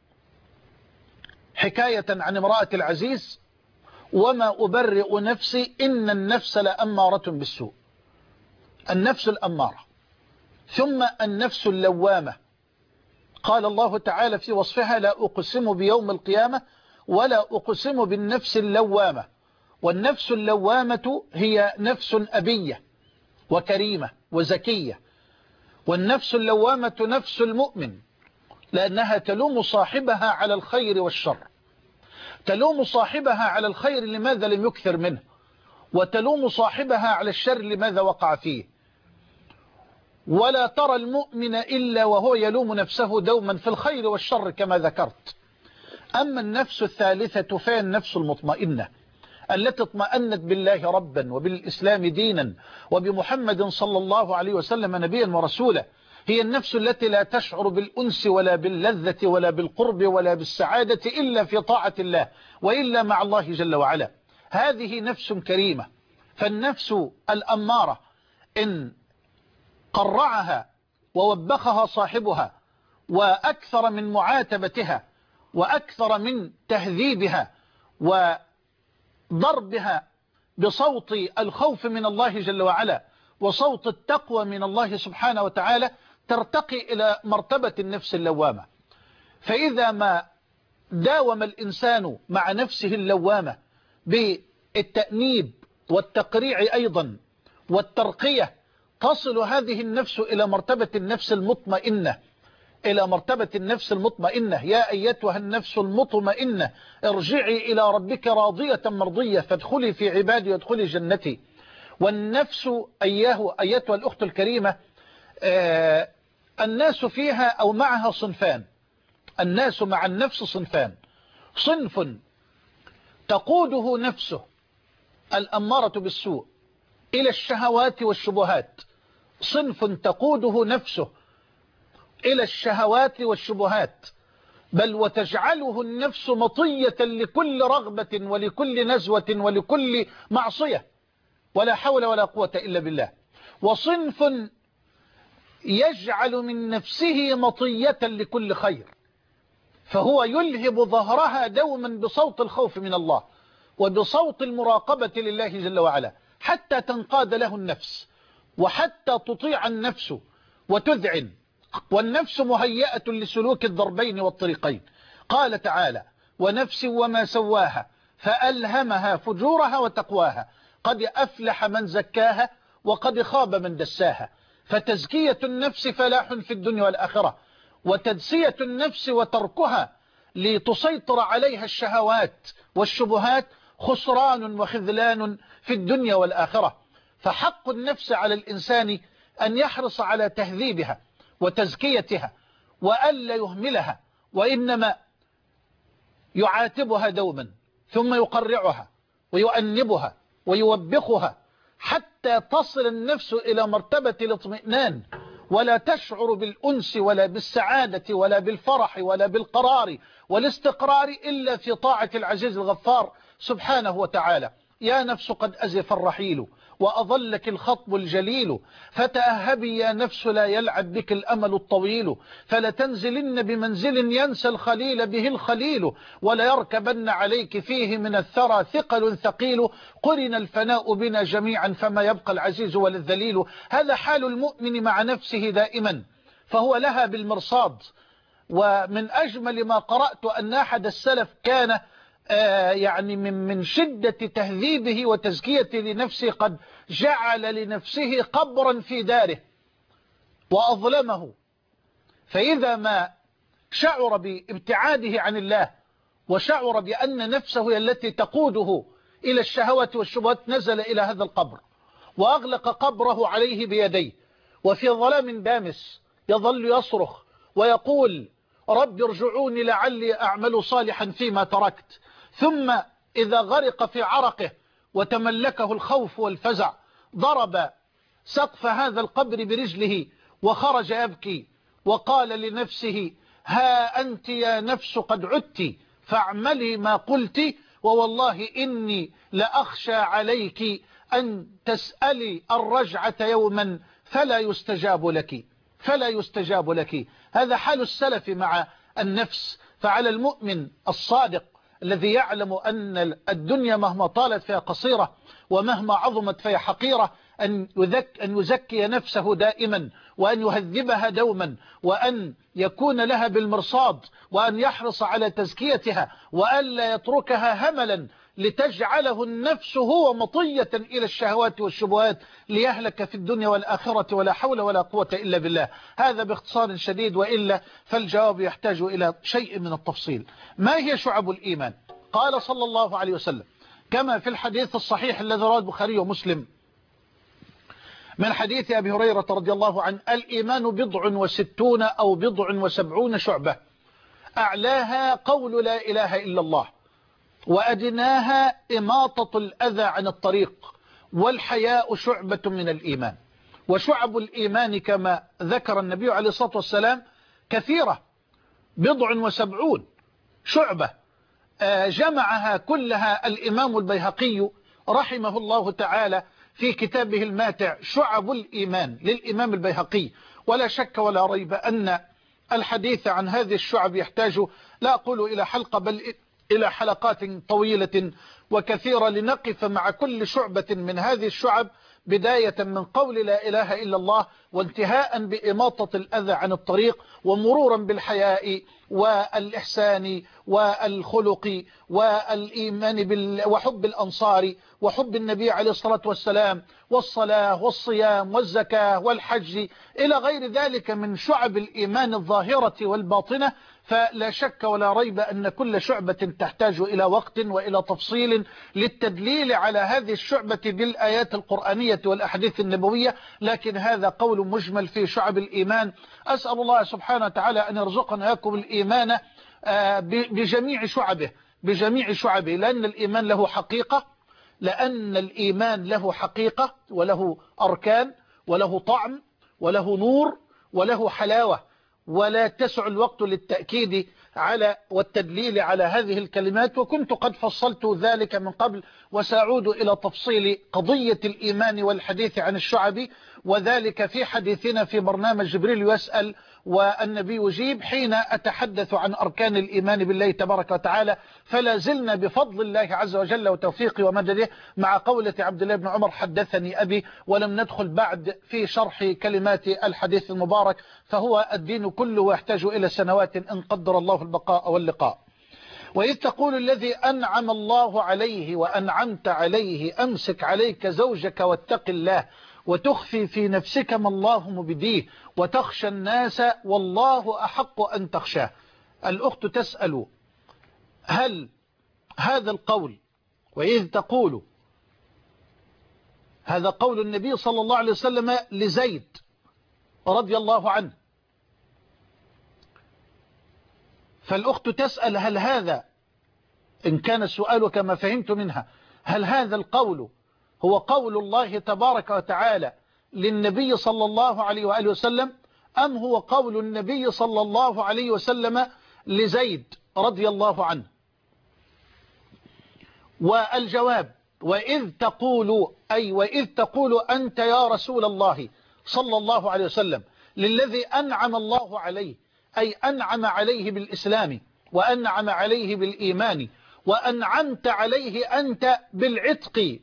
حكاية عن امرأة العزيز: وما أبرئ نفسي إن النفس لأمارة بالسوء. النفس الأمارة. ثم النفس اللوامة. قال الله تعالى في وصفها: لا أقسم بيوم القيامة ولا أقسم بالنفس اللوامة. والنفس اللوامة هي نفس أبية وكريمة وزكية. والنفس اللوامة نفس المؤمن، لأنها تلوم صاحبها على الخير والشر. تلوم صاحبها على الخير لماذا لم يكثر منه، وتلوم صاحبها على الشر لماذا وقع فيه. ولا ترى المؤمن إلا وهو يلوم نفسه دوما في الخير والشر كما ذكرت. أما النفس الثالثة فهي النفس المطمئنة التي اطمأنت بالله ربا وبالإسلام دينا وبمحمد صلى الله عليه وسلم نبيا ورسولا. هي النفس التي لا تشعر بالأنس ولا باللذة ولا بالقرب ولا بالسعادة إلا في طاعة الله وإلا مع الله جل وعلا. هذه نفس كريمة. فالنفس الأمارة إن قرعها ووبخها صاحبها وأكثر من معاتبتها وأكثر من تهذيبها وضربها بصوت الخوف من الله جل وعلا وصوت التقوى من الله سبحانه وتعالى، ترتقي إلى مرتبة النفس اللوامة. فإذا ما داوم الإنسان مع نفسه اللوامة بالتأنيب والتقريع أيضا والترقية، تصل هذه النفس إلى مرتبة النفس المطمئنة. إلى مرتبة النفس المطمئنة: يا أيتها النفس المطمئنة ارجعي إلى ربك راضية مرضية فادخلي في عبادي وادخلي جنتي. والنفس أيتها الأخت الكريمة الناس فيها أو معها صنفان. الناس مع النفس صنفان: صنف تقوده نفسه الأمارة بالسوء إلى الشهوات والشبهات. صنف تقوده نفسه إلى الشهوات والشبهات، بل وتجعله النفس مطية لكل رغبة ولكل نزوة ولكل معصية، ولا حول ولا قوة إلا بالله. وصنف يجعل من نفسه مطية لكل خير، فهو يلهب ظهرها دوما بصوت الخوف من الله وبصوت المراقبة لله جل وعلا حتى تنقاد له النفس وحتى تطيع النفس وتذعن. والنفس مهيئة لسلوك الضربين والطريقين. قال تعالى: ونفس وما سواها فألهمها فجورها وتقواها قد أفلح من زكاها وقد خاب من دساها. فتزكية النفس فلاح في الدنيا والآخرة، وتدسية النفس وتركها لتسيطر عليها الشهوات والشبهات خسران وخذلان في الدنيا والآخرة. فحق النفس على الإنسان أن يحرص على تهذيبها وتزكيتها وألا يهملها، وإنما يعاتبها دوما ثم يقرعها ويؤنبها ويوبخها حتى تصل النفس إلى مرتبة الاطمئنان، ولا تشعر بالأنس ولا بالسعادة ولا بالفرح ولا بالقرار والاستقرار إلا في طاعة العزيز الغفار سبحانه وتعالى. يا نفس قد أزف الرحيل وأظلك الخطب الجليل، فتأهبي يا نفس لا يلعب بك الأمل الطويل، فلتنزلن بمنزل ينسى الخليل به الخليل، ولا يركبن عليك فيه من الثرى ثقل ثقيل، قرن الفناء بنا جميعا فما يبقى العزيز ولا الذليل. هذا حال المؤمن مع نفسه دائما، فهو لها بالمرصاد. ومن أجمل ما قرأت أن أحد السلف كان يعني من شدة تهذيبه وتزكيته لنفسه قد جعل لنفسه قبرا في داره وأظلمه، فإذا ما شعر بابتعاده عن الله وشعر بأن نفسه هي التي تقوده إلى الشهوات والشبهات نزل إلى هذا القبر وأغلق قبره عليه بيديه، وفي ظلام دامس يظل يصرخ ويقول رب ارجعوني لعلي أعمل صالحا فيما تركت. ثم إذا غرق في عرقه وتملكه الخوف والفزع ضرب سقف هذا القبر برجله وخرج يبكي وقال لنفسه ها أنت يا نفس قد عدت فاعملي ما قلت، ووالله إني لأخشى عليك أن تسألي الرجعة يوما فلا يستجاب لك. هذا حال السلف مع النفس. فعلى المؤمن الصادق الذي يعلم أن الدنيا مهما طالت فهي قصيرة ومهما عظمت فهي حقيرة أن يزكي نفسه دائما، وأن يهذبها دوما، وأن يكون لها بالمرصاد، وأن يحرص على تزكيتها، وأن لا يتركها هملا لتجعله النفس هو مطية إلى الشهوات والشبهات ليهلك في الدنيا والآخرة، ولا حول ولا قوة إلا بالله. هذا باختصار شديد، وإلا فالجواب يحتاج إلى شيء من التفصيل. ما هي شعب الإيمان؟ قال صلى الله عليه وسلم كما في الحديث الصحيح الذي رواه البخاري ومسلم من حديث أبي هريرة رضي الله عنه: الإيمان 60 أو 70 شعبة، أعلاها قول لا إله إلا الله، وأدناها إماطة الأذى عن الطريق، والحياء شعبة من الإيمان. وشعب الإيمان كما ذكر النبي عليه الصلاة والسلام كثيرة، 70 شعبة، جمعها كلها الإمام البيهقي رحمه الله تعالى في كتابه الماتع شعب الإيمان للإمام البيهقي. ولا شك ولا ريب أن الحديث عن هذه الشعب يحتاج لا أقول إلى حلقة بل إلى حلقات طويلة وكثيرة لنقف مع كل شعبة من هذه الشعب، بداية من قول لا إله إلا الله، وانتهاء بإماطة الأذى عن الطريق، ومرورا بالحياء والإحسان والخلق والإيمان وحب الأنصار وحب النبي عليه الصلاة والسلام والصلاة والصيام والزكاة والحج إلى غير ذلك من شعب الإيمان الظاهرة والباطنة. فلا شك ولا ريب أن كل شعبة تحتاج إلى وقت وإلى تفصيل للتدليل على هذه الشعبة بالآيات القرآنية والأحاديث النبوية، لكن هذا قول مجمل في شعب الإيمان. أسأل الله سبحانه وتعالى أن يرزقنا إياكم الإيمان بجميع شعبه، لأن الإيمان له حقيقة وله أركان وله طعم وله نور وله حلاوة، ولا تسع الوقت للتأكيد على والتدليل على هذه الكلمات، وكنت قد فصلت ذلك من قبل، وسأعود إلى تفصيل قضية الإيمان والحديث عن الشعب، وذلك في حديثنا في برنامج جبريل يسأل والنبي يجيب حين أتحدث عن أركان الإيمان بالله تبارك وتعالى. فلا زلنا بفضل الله عز وجل وتوفيقه ومدده مع قولة عبد الله بن عمر حدثني أبي، ولم ندخل بعد في شرح كلمات الحديث المبارك، فهو الدين كله يحتاج إلى سنوات إن قدر الله البقاء واللقاء. وإذ تقول الذي أنعم الله عليه وأنعمت عليه أمسك عليك زوجك واتق الله وتخفي في نفسك ما الله مبديه وتخشى الناس والله أحق أن تخشاه. الأخت تسأل: هل هذا القول وإذ تقول هذا قول النبي صلى الله عليه وسلم لزيد رضي الله عنه، فالأخت تسأل: هل هذا إن كان السؤال كما فهمت منها، هل هذا القول هو قول الله تبارك وتعالى للنبي صلى الله عليه وآله وسلم، أم هو قول النبي صلى الله عليه وسلم لزيد رضي الله عنه؟ والجواب: وإذ تقول أنت يا رسول الله صلى الله عليه وسلم للذي أنعم الله عليه، أي أنعم عليه بالإسلام وأنعم عليه بالإيمان وأنعمت عليه أنت بالعتق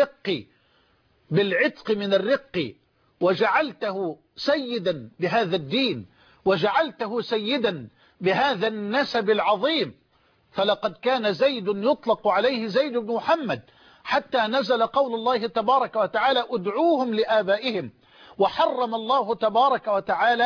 من الرق وجعلته سيدا بهذا الدين وجعلته سيدا بهذا النسب العظيم. فلقد كان زيد يطلق عليه زيد بن محمد حتى نزل قول الله تبارك وتعالى ادعوهم لآبائهم، وحرم الله تبارك وتعالى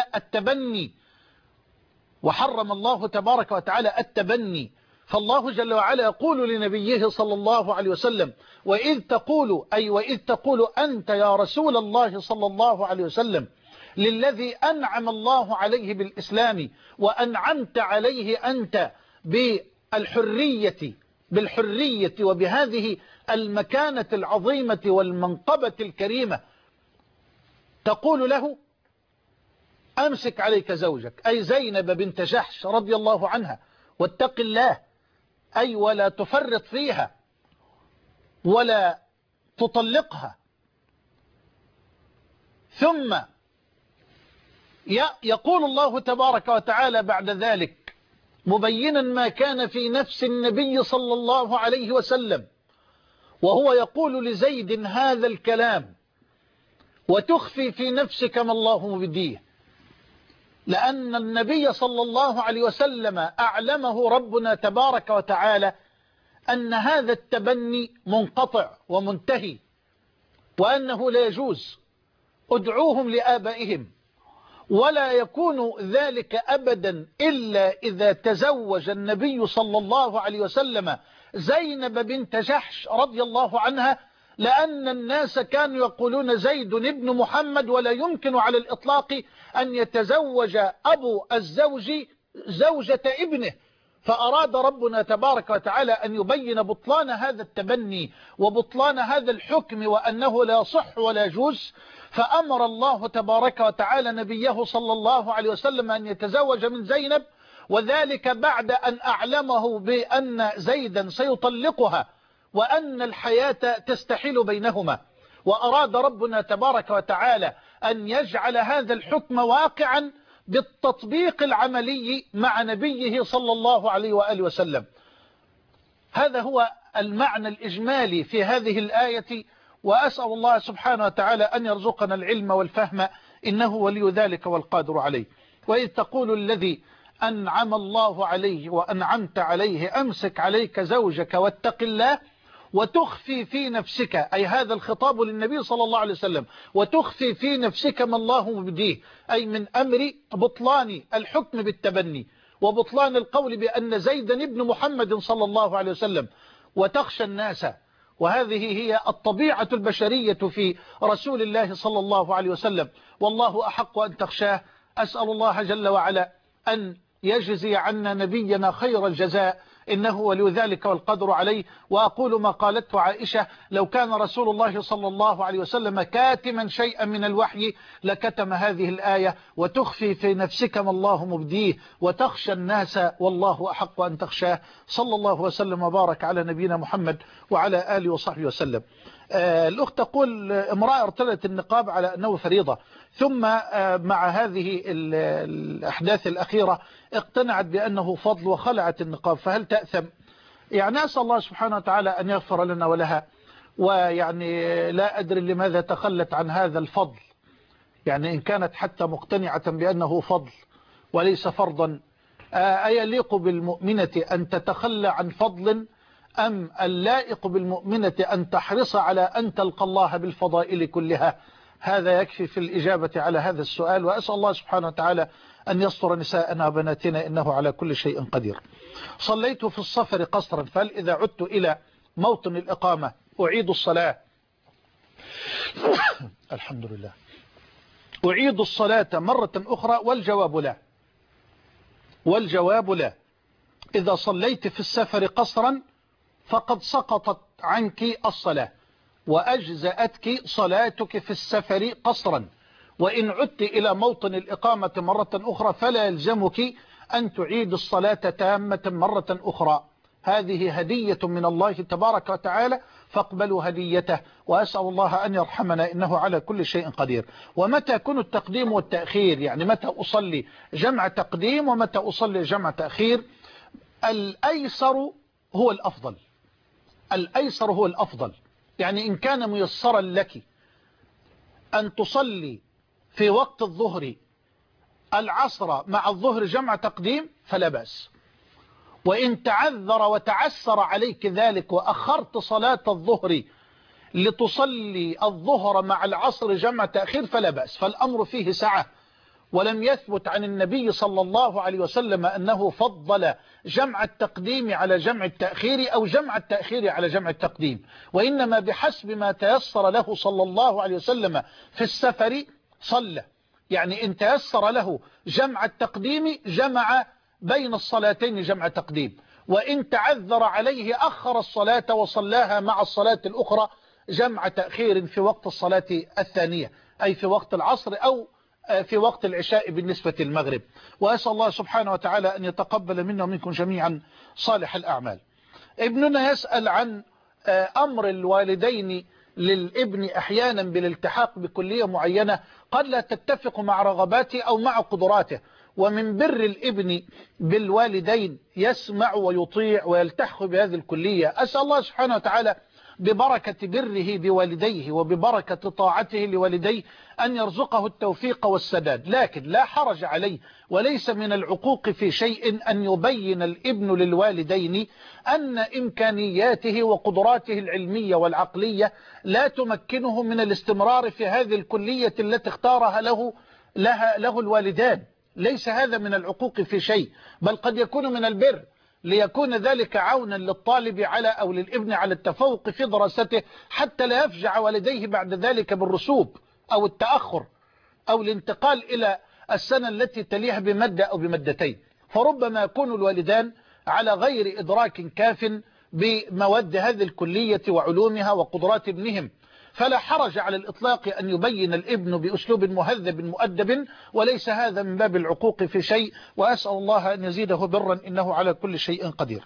التبني فالله جل وعلا يقول لنبيه صلى الله عليه وسلم: وإذ تقول أنت يا رسول الله صلى الله عليه وسلم للذي أنعم الله عليه بالإسلام وأنعمت عليه أنت بالحرية وبهذه المكانة العظيمة والمنقبة الكريمة، تقول له: أمسك عليك زوجك، أي زينب بنت جحش رضي الله عنها، واتق الله، أي ولا تفرط فيها ولا تطلقها. ثم يقول الله تبارك وتعالى بعد ذلك مبينا ما كان في نفس النبي صلى الله عليه وسلم، وهو يقول لزيد هذا الكلام: وتخفي في نفسك ما الله مبديه، لأن النبي صلى الله عليه وسلم أعلمه ربنا تبارك وتعالى أن هذا التبني منقطع ومنتهي، وأنه لا يجوز. ادعوهم لآبائهم، ولا يكون ذلك أبدا إلا إذا تزوج النبي صلى الله عليه وسلم زينب بنت جحش رضي الله عنها، لأن الناس كانوا يقولون زيد ابن محمد، ولا يمكن على الإطلاق أن يتزوج أبو الزوج زوجة ابنه. فأراد ربنا تبارك وتعالى أن يبين بطلان هذا التبني وبطلان هذا الحكم وأنه لا يصح ولا يجوز، فأمر الله تبارك وتعالى نبيه صلى الله عليه وسلم أن يتزوج من زينب، وذلك بعد أن أعلمه بأن زيدا سيطلقها وأن الحياة تستحيل بينهما. وأراد ربنا تبارك وتعالى أن يجعل هذا الحكم واقعا بالتطبيق العملي مع نبيه صلى الله عليه وآله وسلم. هذا هو المعنى الإجمالي في هذه الآية، وأسأل الله سبحانه وتعالى أن يرزقنا العلم والفهم، إنه ولي ذلك والقادر عليه. وإذ تقول الذي أنعم الله عليه وأنعمت عليه أمسك عليك زوجك واتق الله وتخفي في نفسك، أي هذا الخطاب للنبي صلى الله عليه وسلم، وتخفي في نفسك ما الله مبديه، أي من أمر بطلان الحكم بالتبني وبطلان القول بأن زيدا ابن محمد صلى الله عليه وسلم، وتخشى الناس. وهذه هي الطبيعة البشرية في رسول الله صلى الله عليه وسلم، والله أحق أن تخشاه. أسأل الله جل وعلا أن يجزي عنا نبينا خير الجزاء، إنه ولي ذلك والقدر عليه. وأقول ما قالته عائشة: لو كان رسول الله صلى الله عليه وسلم كاتما شيئا من الوحي لكتم هذه الآية: وتخفي في نفسك ما الله مبديه وتخشى الناس والله أحق أن تخشاه. صلى الله وسلم وبارك على نبينا محمد وعلى آله وصحبه وسلم. الأخت تقول: امرأة ارتدت النقاب على أنه فريضة، ثم مع هذه الأحداث الأخيرة اقتنعت بأنه فضل وخلعت النقاب، فهل تأثم؟ يعني أسأل الله سبحانه وتعالى أن يغفر لنا ولها. ويعني لا أدري لماذا تخلت عن هذا الفضل، يعني إن كانت حتى مقتنعة بأنه فضل وليس فرضا، أيليق بالمؤمنة أن تتخلى عن فضل، أم اللائق بالمؤمنة أن تحرص على أن تلقى الله بالفضائل كلها؟ هذا يكفي في الإجابة على هذا السؤال، وأسأل الله سبحانه وتعالى أن يستر نساءنا وبناتنا إنه على كل شيء قدير. صليت في السفر قصرا، فهل إذا عدت إلى موطن الإقامة أعيد الصلاة؟ الحمد لله، أعيد الصلاة مرة أخرى، والجواب لا. إذا صليت في السفر قصرا فقد سقطت عنك الصلاة وأجزأتك صلاتك في السفر قصرا، وإن عدت إلى موطن الإقامة مرة أخرى فلا يلزمك أن تعيد الصلاة تامة مرة أخرى. هذه هدية من الله تبارك وتعالى، فاقبلوا هديته، وأسأل الله أن يرحمنا إنه على كل شيء قدير. ومتى يكون التقديم والتأخير؟ يعني متى أصلي جمع تقديم ومتى أصلي جمع تأخير؟ الأيسر هو الأفضل، الأيسر هو الأفضل. يعني إن كان ميسرا لك أن تصلي في وقت الظهر العصر مع الظهر جمع تقديم فلا بأس، وإن تعذر وتعسر عليك ذلك وأخرت صلاة الظهر لتصلي الظهر مع العصر جمع تأخير فلا بأس، فالأمر فيه سعة. ولم يثبت عن النبي صلى الله عليه وسلم أنه فضل جمع التقديم على جمع التأخير أو جمع التأخير على جمع التقديم، وإنما بحسب ما تيسر له صلى الله عليه وسلم في السفر صلى. يعني إن تيسر له جمع التقديم جمع بين الصلاتين جمع تقديم، وإن تعذر عليه أخر الصلاة وصلاها مع الصلاة الأخرى جمع تأخير في وقت الصلاة الثانية، أي في وقت العصر أو في وقت العشاء بالنسبة للمغرب. وأسأل الله سبحانه وتعالى أن يتقبل منا ومنكم جميعا صالح الأعمال. ابننا يسأل عن أمر الوالدين للابن أحيانا بالالتحاق بكلية معينة قد لا تتفق مع رغباته أو مع قدراته، ومن بر الابن بالوالدين يسمع ويطيع ويلتحق بهذه الكلية. أسأل الله سبحانه وتعالى ببركة بره بوالديه وببركة طاعته لوالديه أن يرزقه التوفيق والسداد، لكن لا حرج عليه وليس من العقوق في شيء أن يبين الابن للوالدين أن إمكانياته وقدراته العلمية والعقلية لا تمكنه من الاستمرار في هذه الكلية التي اختارها له الوالدان. ليس هذا من العقوق في شيء، بل قد يكون من البر، ليكون ذلك عونا للطالب على أو للابن على التفوق في دراسته، حتى لا يفجع والديه بعد ذلك بالرسوب أو التأخر أو الانتقال إلى السنة التي تليها بمادة أو بمادتين. فربما يكون الوالدان على غير إدراك كاف بمواد هذه الكلية وعلومها وقدرات ابنهم، فلا حرج على الإطلاق أن يبين الابن بأسلوب مهذب مؤدب، وليس هذا من باب العقوق في شيء، وأسأل الله أن يزيده برا إنه على كل شيء قدير.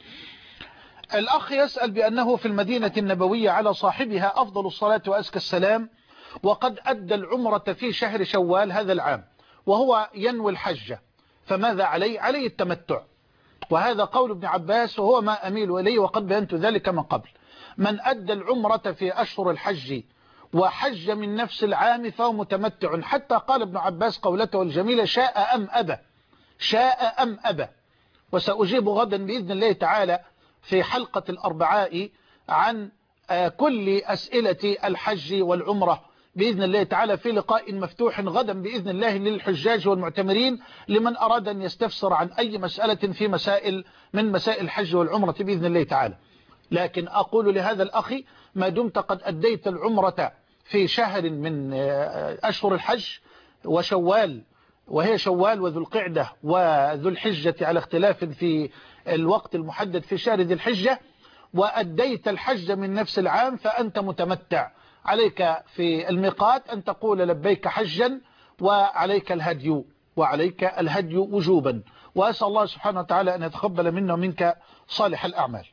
الأخ يسأل بأنه في المدينة النبوية على صاحبها أفضل الصلاة وأزكى السلام، وقد أدى العمرة في شهر شوال هذا العام وهو ينوي الحج، فماذا عليه؟ عليه التمتع، وهذا قول ابن عباس وهو ما أميل إليه، وقد بينت ذلك من قبل. من أدى العمرة في أشهر الحج وحج من نفس العام فهو متمتع، حتى قال ابن عباس قولته الجميلة شاء أم أبى، شاء أم أبى. وسأجيب غدا بإذن الله تعالى في حلقة الأربعاء عن كل أسئلة الحج والعمرة بإذن الله تعالى في لقاء مفتوح غدا بإذن الله للحجاج والمعتمرين، لمن أراد أن يستفسر عن أي مسألة في مسائل من مسائل الحج والعمرة بإذن الله تعالى. لكن أقول لهذا الأخ ما دمت قد أديت العمرة في شهر من أشهر الحج وشوال، وهي شوال وذو القعدة وذو الحجة على اختلاف في الوقت المحدد في شهر ذي الحجة، وأديت الحج من نفس العام فأنت متمتع. عليك في الميقات أن تقول لبيك حجا وعليك الهدي وجوبا. وأسأل الله سبحانه وتعالى أن يتقبل منا ومنك صالح الأعمال.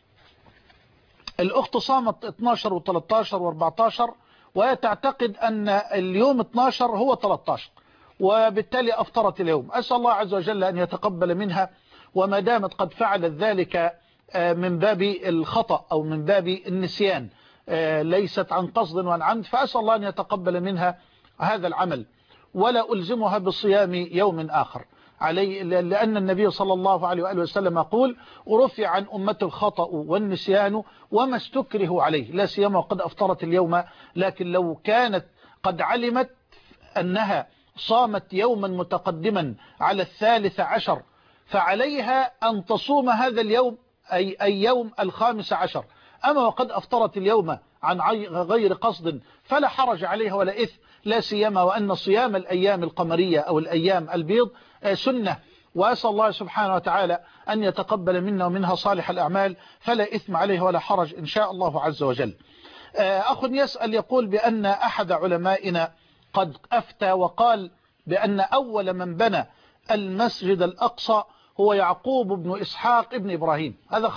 الأخت صامت 12 و13 و14 وهي تعتقد أن اليوم 12 هو 13، وبالتالي أفطرت اليوم. أسأل الله عز وجل أن يتقبل منها، وما دامت قد فعلت ذلك من باب الخطأ أو من باب النسيان ليست عن قصد وعن عمد، فأسأل الله أن يتقبل منها هذا العمل، ولا ألزمها بصيام يوم آخر عليه، لأن النبي صلى الله عليه وآله وسلم يقول ورفع عن أمة الخطأ والنسيان وما استكره عليه، لا سيما وقد أفطرت اليوم. لكن لو كانت قد علمت أنها صامت يوما متقدما على 13 فعليها أن تصوم هذا اليوم أي يوم 15. أما وقد أفطرت اليوم عن غير قصد فلا حرج عليها ولا إثم، لا سيما وأن صيام الأيام القمرية أو الأيام البيض سنة، وأسأل الله سبحانه وتعالى أن يتقبل منا ومنها صالح الأعمال، فلا إثم عليه ولا حرج إن شاء الله عز وجل. أخ يسأل يقول بأن أحد علمائنا قد أفتى وقال بأن أول من بنى المسجد الأقصى هو يعقوب بن إسحاق ابن إبراهيم.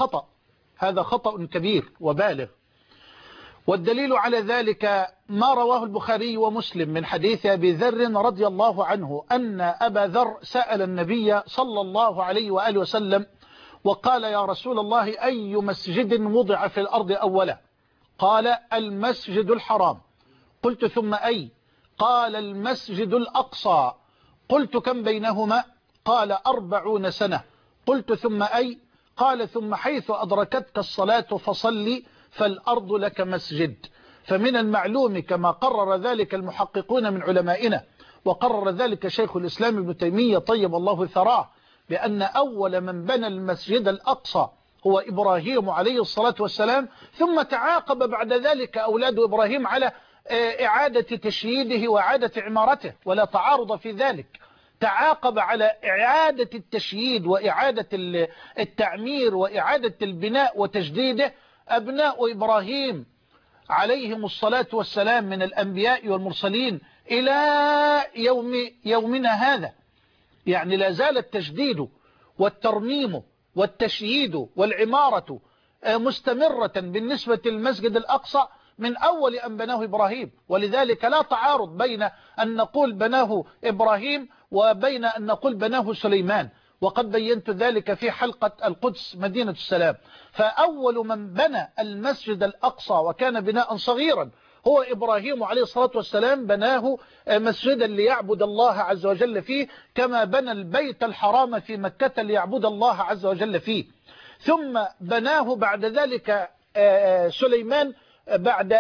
هذا خطأ كبير وبالغ، والدليل على ذلك ما رواه البخاري ومسلم من حديث أبي ذر رضي الله عنه أن أبا ذر سأل النبي صلى الله عليه وآله وسلم وقال: يا رسول الله، أي مسجد وضع في الأرض أولا؟ قال: المسجد الحرام. قلت: ثم أي؟ قال: المسجد الأقصى. قلت: كم بينهما؟ قال: 40 سنة. قلت: ثم أي؟ قال: ثم حيث أدركتك الصلاة فصلي فالأرض لك مسجد. فمن المعلوم كما قرر ذلك المحققون من علمائنا، وقرر ذلك شيخ الإسلام ابن تيمية طيب الله ثراه، بأن أول من بنى المسجد الأقصى هو إبراهيم عليه الصلاة والسلام، ثم تعاقب بعد ذلك أولاد إبراهيم على إعادة تشييده وإعادة عمارته، ولا تعارض في ذلك. تعاقب على إعادة التشييد وإعادة التعمير وإعادة البناء وتجديده أبناء إبراهيم عليهم الصلاة والسلام من الأنبياء والمرسلين إلى يومنا هذا. يعني لا زال التجديد والترميم والتشييد والعمارة مستمرة بالنسبة للمسجد الأقصى من أول أن بناه إبراهيم، ولذلك لا تعارض بين أن نقول بناه إبراهيم وبين أن نقول بناه سليمان، وقد بينت ذلك في حلقة القدس مدينة السلام. فأول من بنى المسجد الأقصى وكان بناء صغيرا هو إبراهيم عليه الصلاة والسلام، بناه مسجدا ليعبد الله عز وجل فيه، كما بنى البيت الحرام في مكة ليعبد الله عز وجل فيه. ثم بناه بعد ذلك سليمان بعد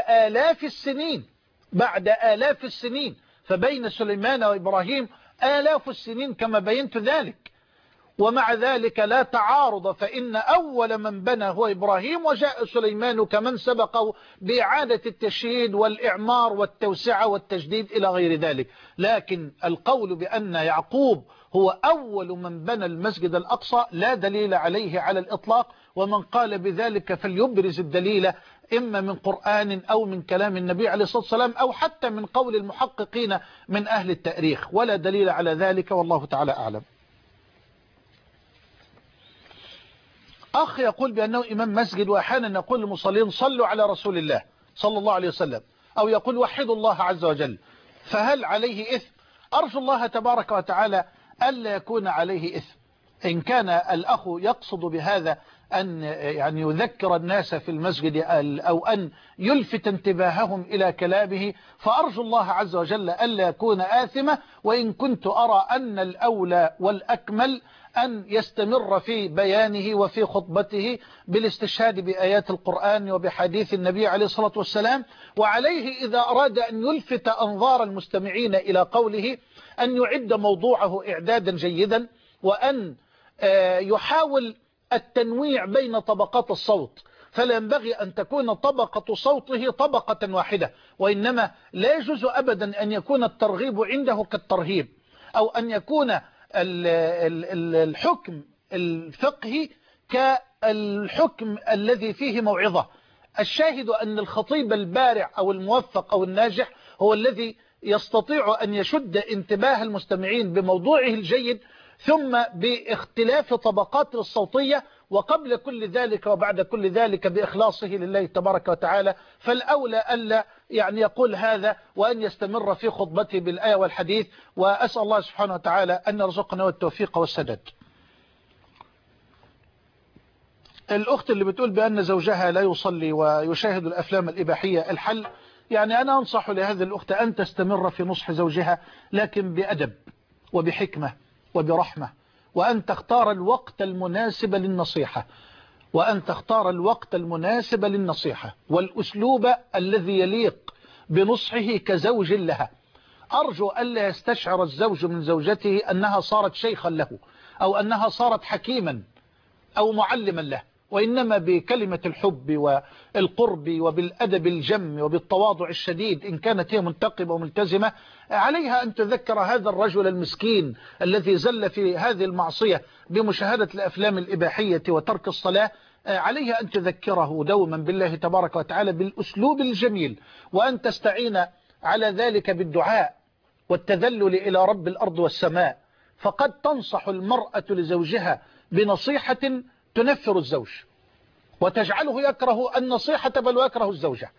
آلاف السنين، فبين سليمان وإبراهيم آلاف السنين كما بينت ذلك. ومع ذلك لا تعارض، فإن أول من بنى هو إبراهيم، وجاء سليمان كمن سبقه بإعادة التشييد والإعمار والتوسعة والتجديد إلى غير ذلك. لكن القول بأن يعقوب هو أول من بنى المسجد الأقصى لا دليل عليه على الإطلاق، ومن قال بذلك فليبرز الدليل إما من قرآن أو من كلام النبي عليه الصلاة والسلام أو حتى من قول المحققين من أهل التاريخ، ولا دليل على ذلك، والله تعالى أعلم. أخ يقول بأنه إمام مسجد وأحيانا يقول للمصلين صلوا على رسول الله صلى الله عليه وسلم، أو يقول وحدوا الله عز وجل، فهل عليه إثم؟ أرجو الله تبارك وتعالى ألا يكون عليه إثم. إن كان الأخ يقصد بهذا أن يعني يذكر الناس في المسجد أو أن يلفت انتباههم إلى كلامه، فأرجو الله عز وجل ألا يكون آثمة. وإن كنت أرى أن الأولى والأكمل أن يستمر في بيانه وفي خطبته بالاستشهاد بآيات القرآن وبحديث النبي عليه الصلاة والسلام. وعليه إذا أراد أن يلفت أنظار المستمعين إلى قوله أن يعد موضوعه إعدادا جيدا، وأن يحاول التنويع بين طبقات الصوت، فلا ينبغي أن تكون طبقة صوته طبقة واحدة، وإنما لا يجوز أبدا أن يكون الترغيب عنده كالترهيب، أو أن يكون الحكم الفقهي كالحكم الذي فيه موعظة. الشاهد أن الخطيب البارع أو الموفق أو الناجح هو الذي يستطيع أن يشد انتباه المستمعين بموضوعه الجيد، ثم باختلاف طبقات الصوتية، وقبل كل ذلك وبعد كل ذلك بإخلاصه لله تبارك وتعالى. فالأولى ألا يعني يقول هذا وأن يستمر في خطبته بالآية والحديث، وأسأل الله سبحانه وتعالى أن يرزقنا التوفيق والسداد. الأخت اللي بتقول بأن زوجها لا يصلي ويشاهد الأفلام الإباحية، الحل يعني أنا أنصح لهذه الأخت أن تستمر في نصح زوجها، لكن بأدب وبحكمة وبرحمة، وأن تختار الوقت المناسب للنصيحة والأسلوب الذي يليق بنصحه كزوج لها. أرجو ألا يستشعر الزوج من زوجته أنها صارت شيخا له، أو أنها صارت حكيما أو معلما له، وإنما بكلمة الحب والقرب وبالأدب الجم وبالتواضع الشديد إن كانت هي منتقبة وملتزمة. عليها أن تذكر هذا الرجل المسكين الذي زل في هذه المعصية بمشاهدة الأفلام الإباحية وترك الصلاة. عليها أن تذكره دوما بالله تبارك وتعالى بالأسلوب الجميل، وأن تستعين على ذلك بالدعاء والتذلل إلى رب الأرض والسماء. فقد تنصح المرأة لزوجها بنصيحة تنفر الزوج وتجعله يكره النصيحة بل ويكره الزوجة.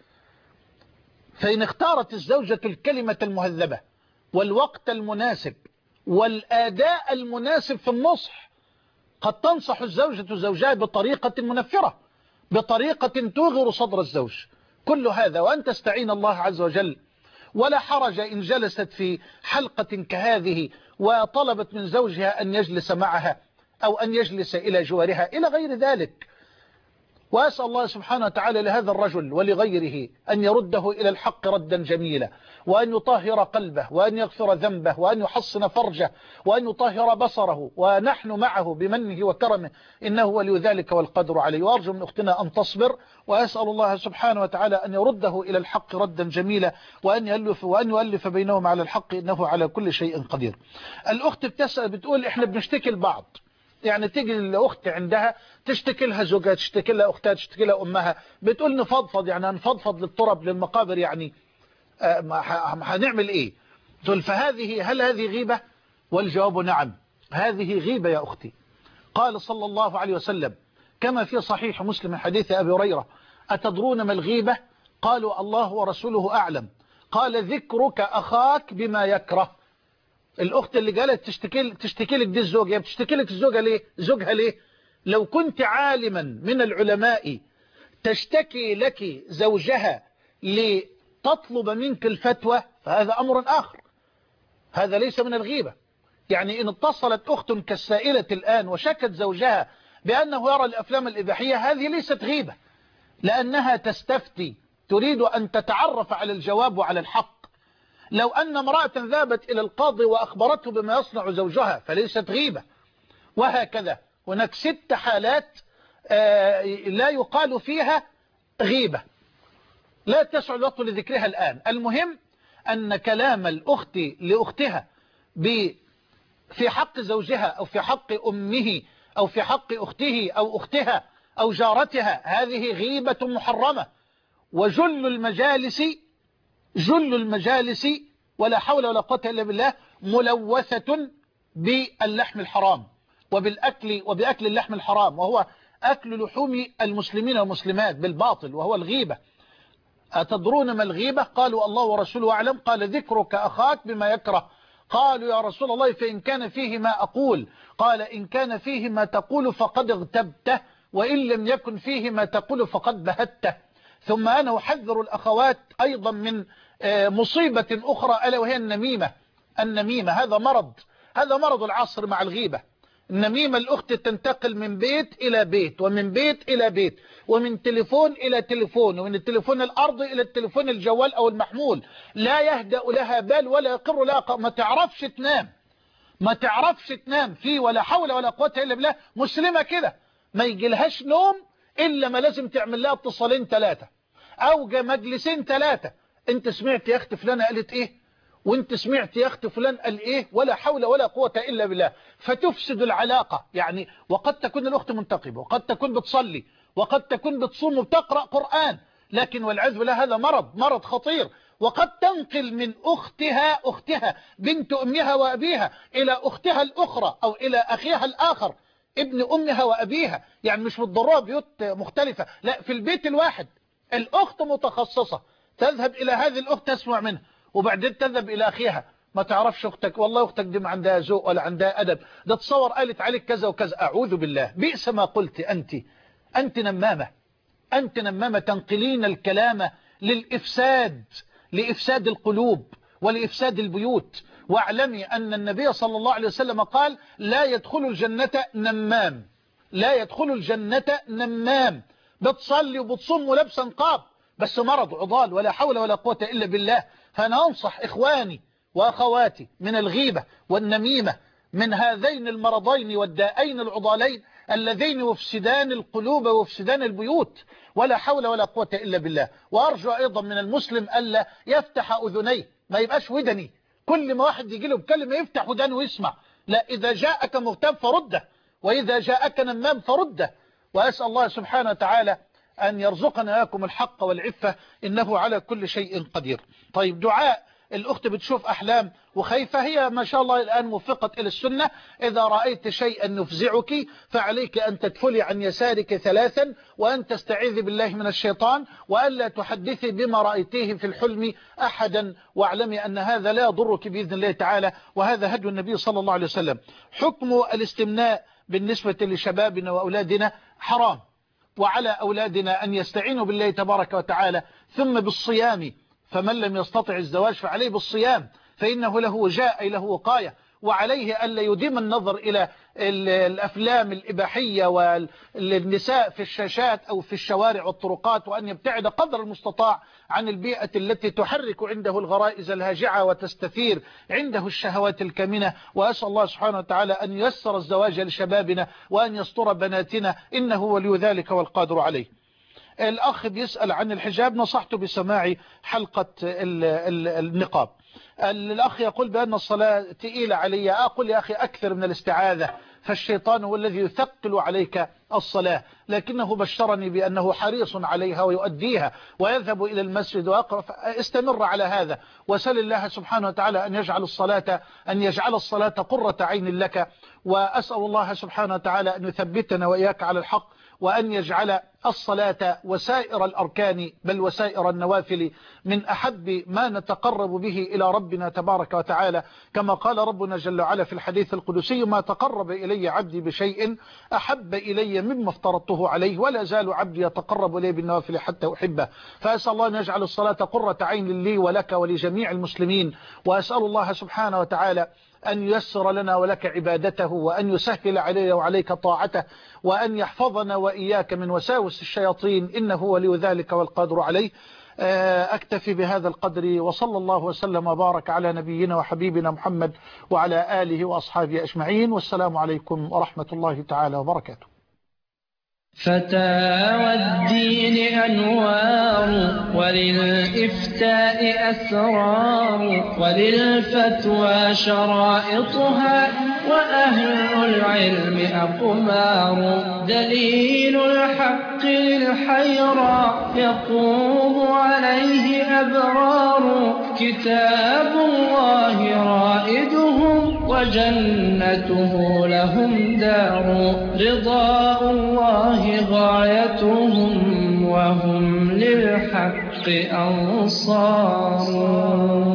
فإن اختارت الزوجة الكلمة المهذبة والوقت المناسب والآداء المناسب في النصح، قد تنصح الزوجة زوجها بطريقة منفرة، بطريقة توغر صدر الزوج. كل هذا وأن تستعين الله عز وجل. ولا حرج إن جلست في حلقة كهذه وطلبت من زوجها أن يجلس معها أو أن يجلس إلى جوارها إلى غير ذلك. وأسأل الله سبحانه وتعالى لهذا الرجل ولغيره أن يرده إلى الحق ردا جميلا، وأن يطهر قلبه، وأن يغفر ذنبه، وأن يحصن فرجه، وأن يطهر بصره، ونحن معه بمنه وكرمه إنه ولي ذلك والقدر عليه. وأرجو من أختنا أن تصبر، وأسأل الله سبحانه وتعالى أن يرده إلى الحق ردا جميلا، وأن يؤلف بينهم على الحق إنه على كل شيء قدير. الأخت بتسأل بتقول إحنا بنشتكي لبعض، يعني تيجي الأخت عندها تشتكي لها زوجها، تشتكي لها أختها، تشتكي لها أمها، بتقول نفضفض، يعني هنفضفض للطرب للمقابر، يعني هنعمل إيه؟ تقول هل هذه غيبة؟ والجواب نعم، هذه غيبة يا أختي. قال صلى الله عليه وسلم كما في صحيح مسلم حديث أبي هريرة: أتدرون ما الغيبة؟ قالوا الله ورسوله أعلم. قال: ذكرك أخاك بما يكره. الأخت اللي قالت تشتكي لك دي الزوجة، بتشتكي لك زوجها ليه؟ لو كنت عالما من العلماء تشتكي لك زوجها لتطلب منك الفتوى فهذا أمر آخر، هذا ليس من الغيبة. يعني إن اتصلت أخت كالسائلة الآن وشكت زوجها بأنه يرى الأفلام الإباحية، هذه ليست غيبة، لأنها تستفتي، تريد أن تتعرف على الجواب وعلى الحق. لو أن امرأة ذهبت إلى القاضي وأخبرته بما يصنع زوجها فليست غيبة. وهكذا هناك 6 حالات لا يقال فيها غيبة، لا تسع الوقت لذكرها الآن. المهم أن كلام الأخت لأختها في حق زوجها أو في حق أمه أو في حق أخته أو أختها أو جارتها هذه غيبة محرمة. وجل المجالس ولا حول ولا قوة إلا بالله ملوثة باللحم الحرام وبأكل اللحم الحرام، وهو أكل لحوم المسلمين والمسلمات بالباطل، وهو الغيبة. أتدرون ما الغيبة؟ قالوا الله ورسوله أعلم. قال: ذكرك أخاك بما يكره. قالوا: يا رسول الله فإن كان فيه ما أقول؟ قال: إن كان فيه ما تقول فقد اغتبته، وإن لم يكن فيه ما تقول فقد بهته. ثم أنا أحذر الأخوات أيضا من مصيبة أخرى، ألا وهي النميمة. هذا مرض العصر مع الغيبة. النميمة، الأخت تنتقل من بيت إلى بيت، ومن بيت إلى بيت، ومن تليفون إلى تليفون، ومن التليفون الأرضي إلى التليفون الجوال أو المحمول، لا يهدأ لها بال ولا يقر لها، ما تعرفش تنام فيه، ولا حول ولا قوة إلا بالله. مسلمة كده ما يجيلهاش نوم إلا ما لازم تعمل لها اتصالين 3 أو مجلسين 3. انت سمعت يا اخت فلانة قالت ايه، وانت سمعت يا اخت فلان قال ايه، ولا حول ولا قوة الا بالله. فتفسد العلاقة يعني. وقد تكون الاخت منتقبة، وقد تكون بتصلي، وقد تكون بتصوم وبتقرأ قرآن، لكن والعياذ بالله هذا مرض خطير. وقد تنقل من اختها بنت امها وابيها الى اختها الاخرى او الى اخيها الاخر ابن امها وابيها، يعني مش بالضرورة بيوت مختلفة، لا، في البيت الواحد. الاخت متخصصة تذهب إلى هذه الأخت تسمع منها، وبعدين تذهب إلى أخيها، ما تعرفش أختك، والله أختك دي ما عندها ذوق ولا عندها أدب، ده تصور قالت عليك كذا وكذا. أعوذ بالله، بئس ما قلت. أنت نمامة تنقلين الكلام لإفساد القلوب ولإفساد البيوت. واعلمي أن النبي صلى الله عليه وسلم قال: لا يدخل الجنة نمام. بتصلي وبتصوم ولابسه نقاب، بس مرض عضال، ولا حول ولا قوة إلا بالله. فأنا أنصح إخواني وأخواتي من الغيبة والنميمة، من هذين المرضين والدائين العضالين، اللذين يفسدان القلوب ويفسدان البيوت، ولا حول ولا قوة إلا بالله. وأرجو أيضا من المسلم ألا يفتح أذنيه، ما يبقاش ودني، كل ما واحد يجي له بكلمة يفتح ودانه ويسمع. لا، إذا جاءك مغتاب فرده، وإذا جاءك نمام فرده. وأسأل الله سبحانه وتعالى أن يرزقنا إياكم الحق والعفة، إنه على كل شيء قدير. طيب، دعاء الأخت بتشوف أحلام وخايفة، هي ما شاء الله الآن وفقت إلى السنة. إذا رأيت شيئا يفزعك فعليك أن تدفلي عن يسارك 3 وأن تستعيذي بالله من الشيطان، وألا تحدثي بما رأيتيه في الحلم أحدا، واعلمي أن هذا لا يضرك بإذن الله تعالى، وهذا هدي النبي صلى الله عليه وسلم. حكم الاستمناء بالنسبة لشبابنا وأولادنا حرام، وعلى أولادنا أن يستعينوا بالله تبارك وتعالى، ثم بالصيام، فمن لم يستطع الزواج فعليه بالصيام، فإنه له وجاء، أي له وقاية. وعليه ألا يديم النظر إلى الأفلام الإباحية والنساء في الشاشات أو في الشوارع والطرقات، وأن يبتعد قدر المستطاع عن البيئة التي تحرك عنده الغرائز الهاجعة وتستثير عنده الشهوات الكامنة. وأسأل الله سبحانه وتعالى أن ييسر الزواج لشبابنا وأن يستر بناتنا، إنه ولي ذلك والقادر عليه. الأخ بيسأل عن الحجاب، نصحته بسماع حلقة النقاب. الأخ يقول بأن الصلاة تقيلة علي. أقول يا أخي أكثر من الاستعاذة، فالشيطان هو الذي يثقل عليك الصلاة، لكنه بشرني بأنه حريص عليها ويؤديها ويذهب إلى المسجد ويقرأ. استمر على هذا، وسل الله سبحانه وتعالى أن يجعل الصلاة قرة عين لك. وأسأل الله سبحانه وتعالى أن يثبتنا وإياك على الحق، وأن يجعل الصلاة وسائر الأركان بل وسائر النوافل من أحب ما نتقرب به إلى ربنا تبارك وتعالى، كما قال ربنا جل وعلا في الحديث القدسي: ما تقرب إلي عبدي بشيء أحب إلي مما افترضته عليه، ولا زال عبدي يتقرب إلي بالنوافل حتى أحبه. فأسأل الله أن يجعل الصلاة قرة عين لي ولك ولجميع المسلمين، وأسأل الله سبحانه وتعالى أن ييسر لنا ولك عبادته، وأن يسهل علينا وعليك طاعته، وأن يحفظنا وإياك من وساوس الشياطين، إنه ولي ذلك والقادر عليه. أكتفي بهذا القدر، وصلى الله وسلم وبارك على نبينا وحبيبنا محمد وعلى آله وأصحابه أجمعين، والسلام عليكم ورحمة الله تعالى وبركاته. فتاوى الدين أنوار، وللإفتاء أسرار، وللفتوى شرائطها، وأهل العلم أقمار. دليل الحق للحيرى يقوم عليه أبرار، كتاب الله رائدهم وجنته لهم دار. رضاء الله غايتهم وهم للحق أنصار.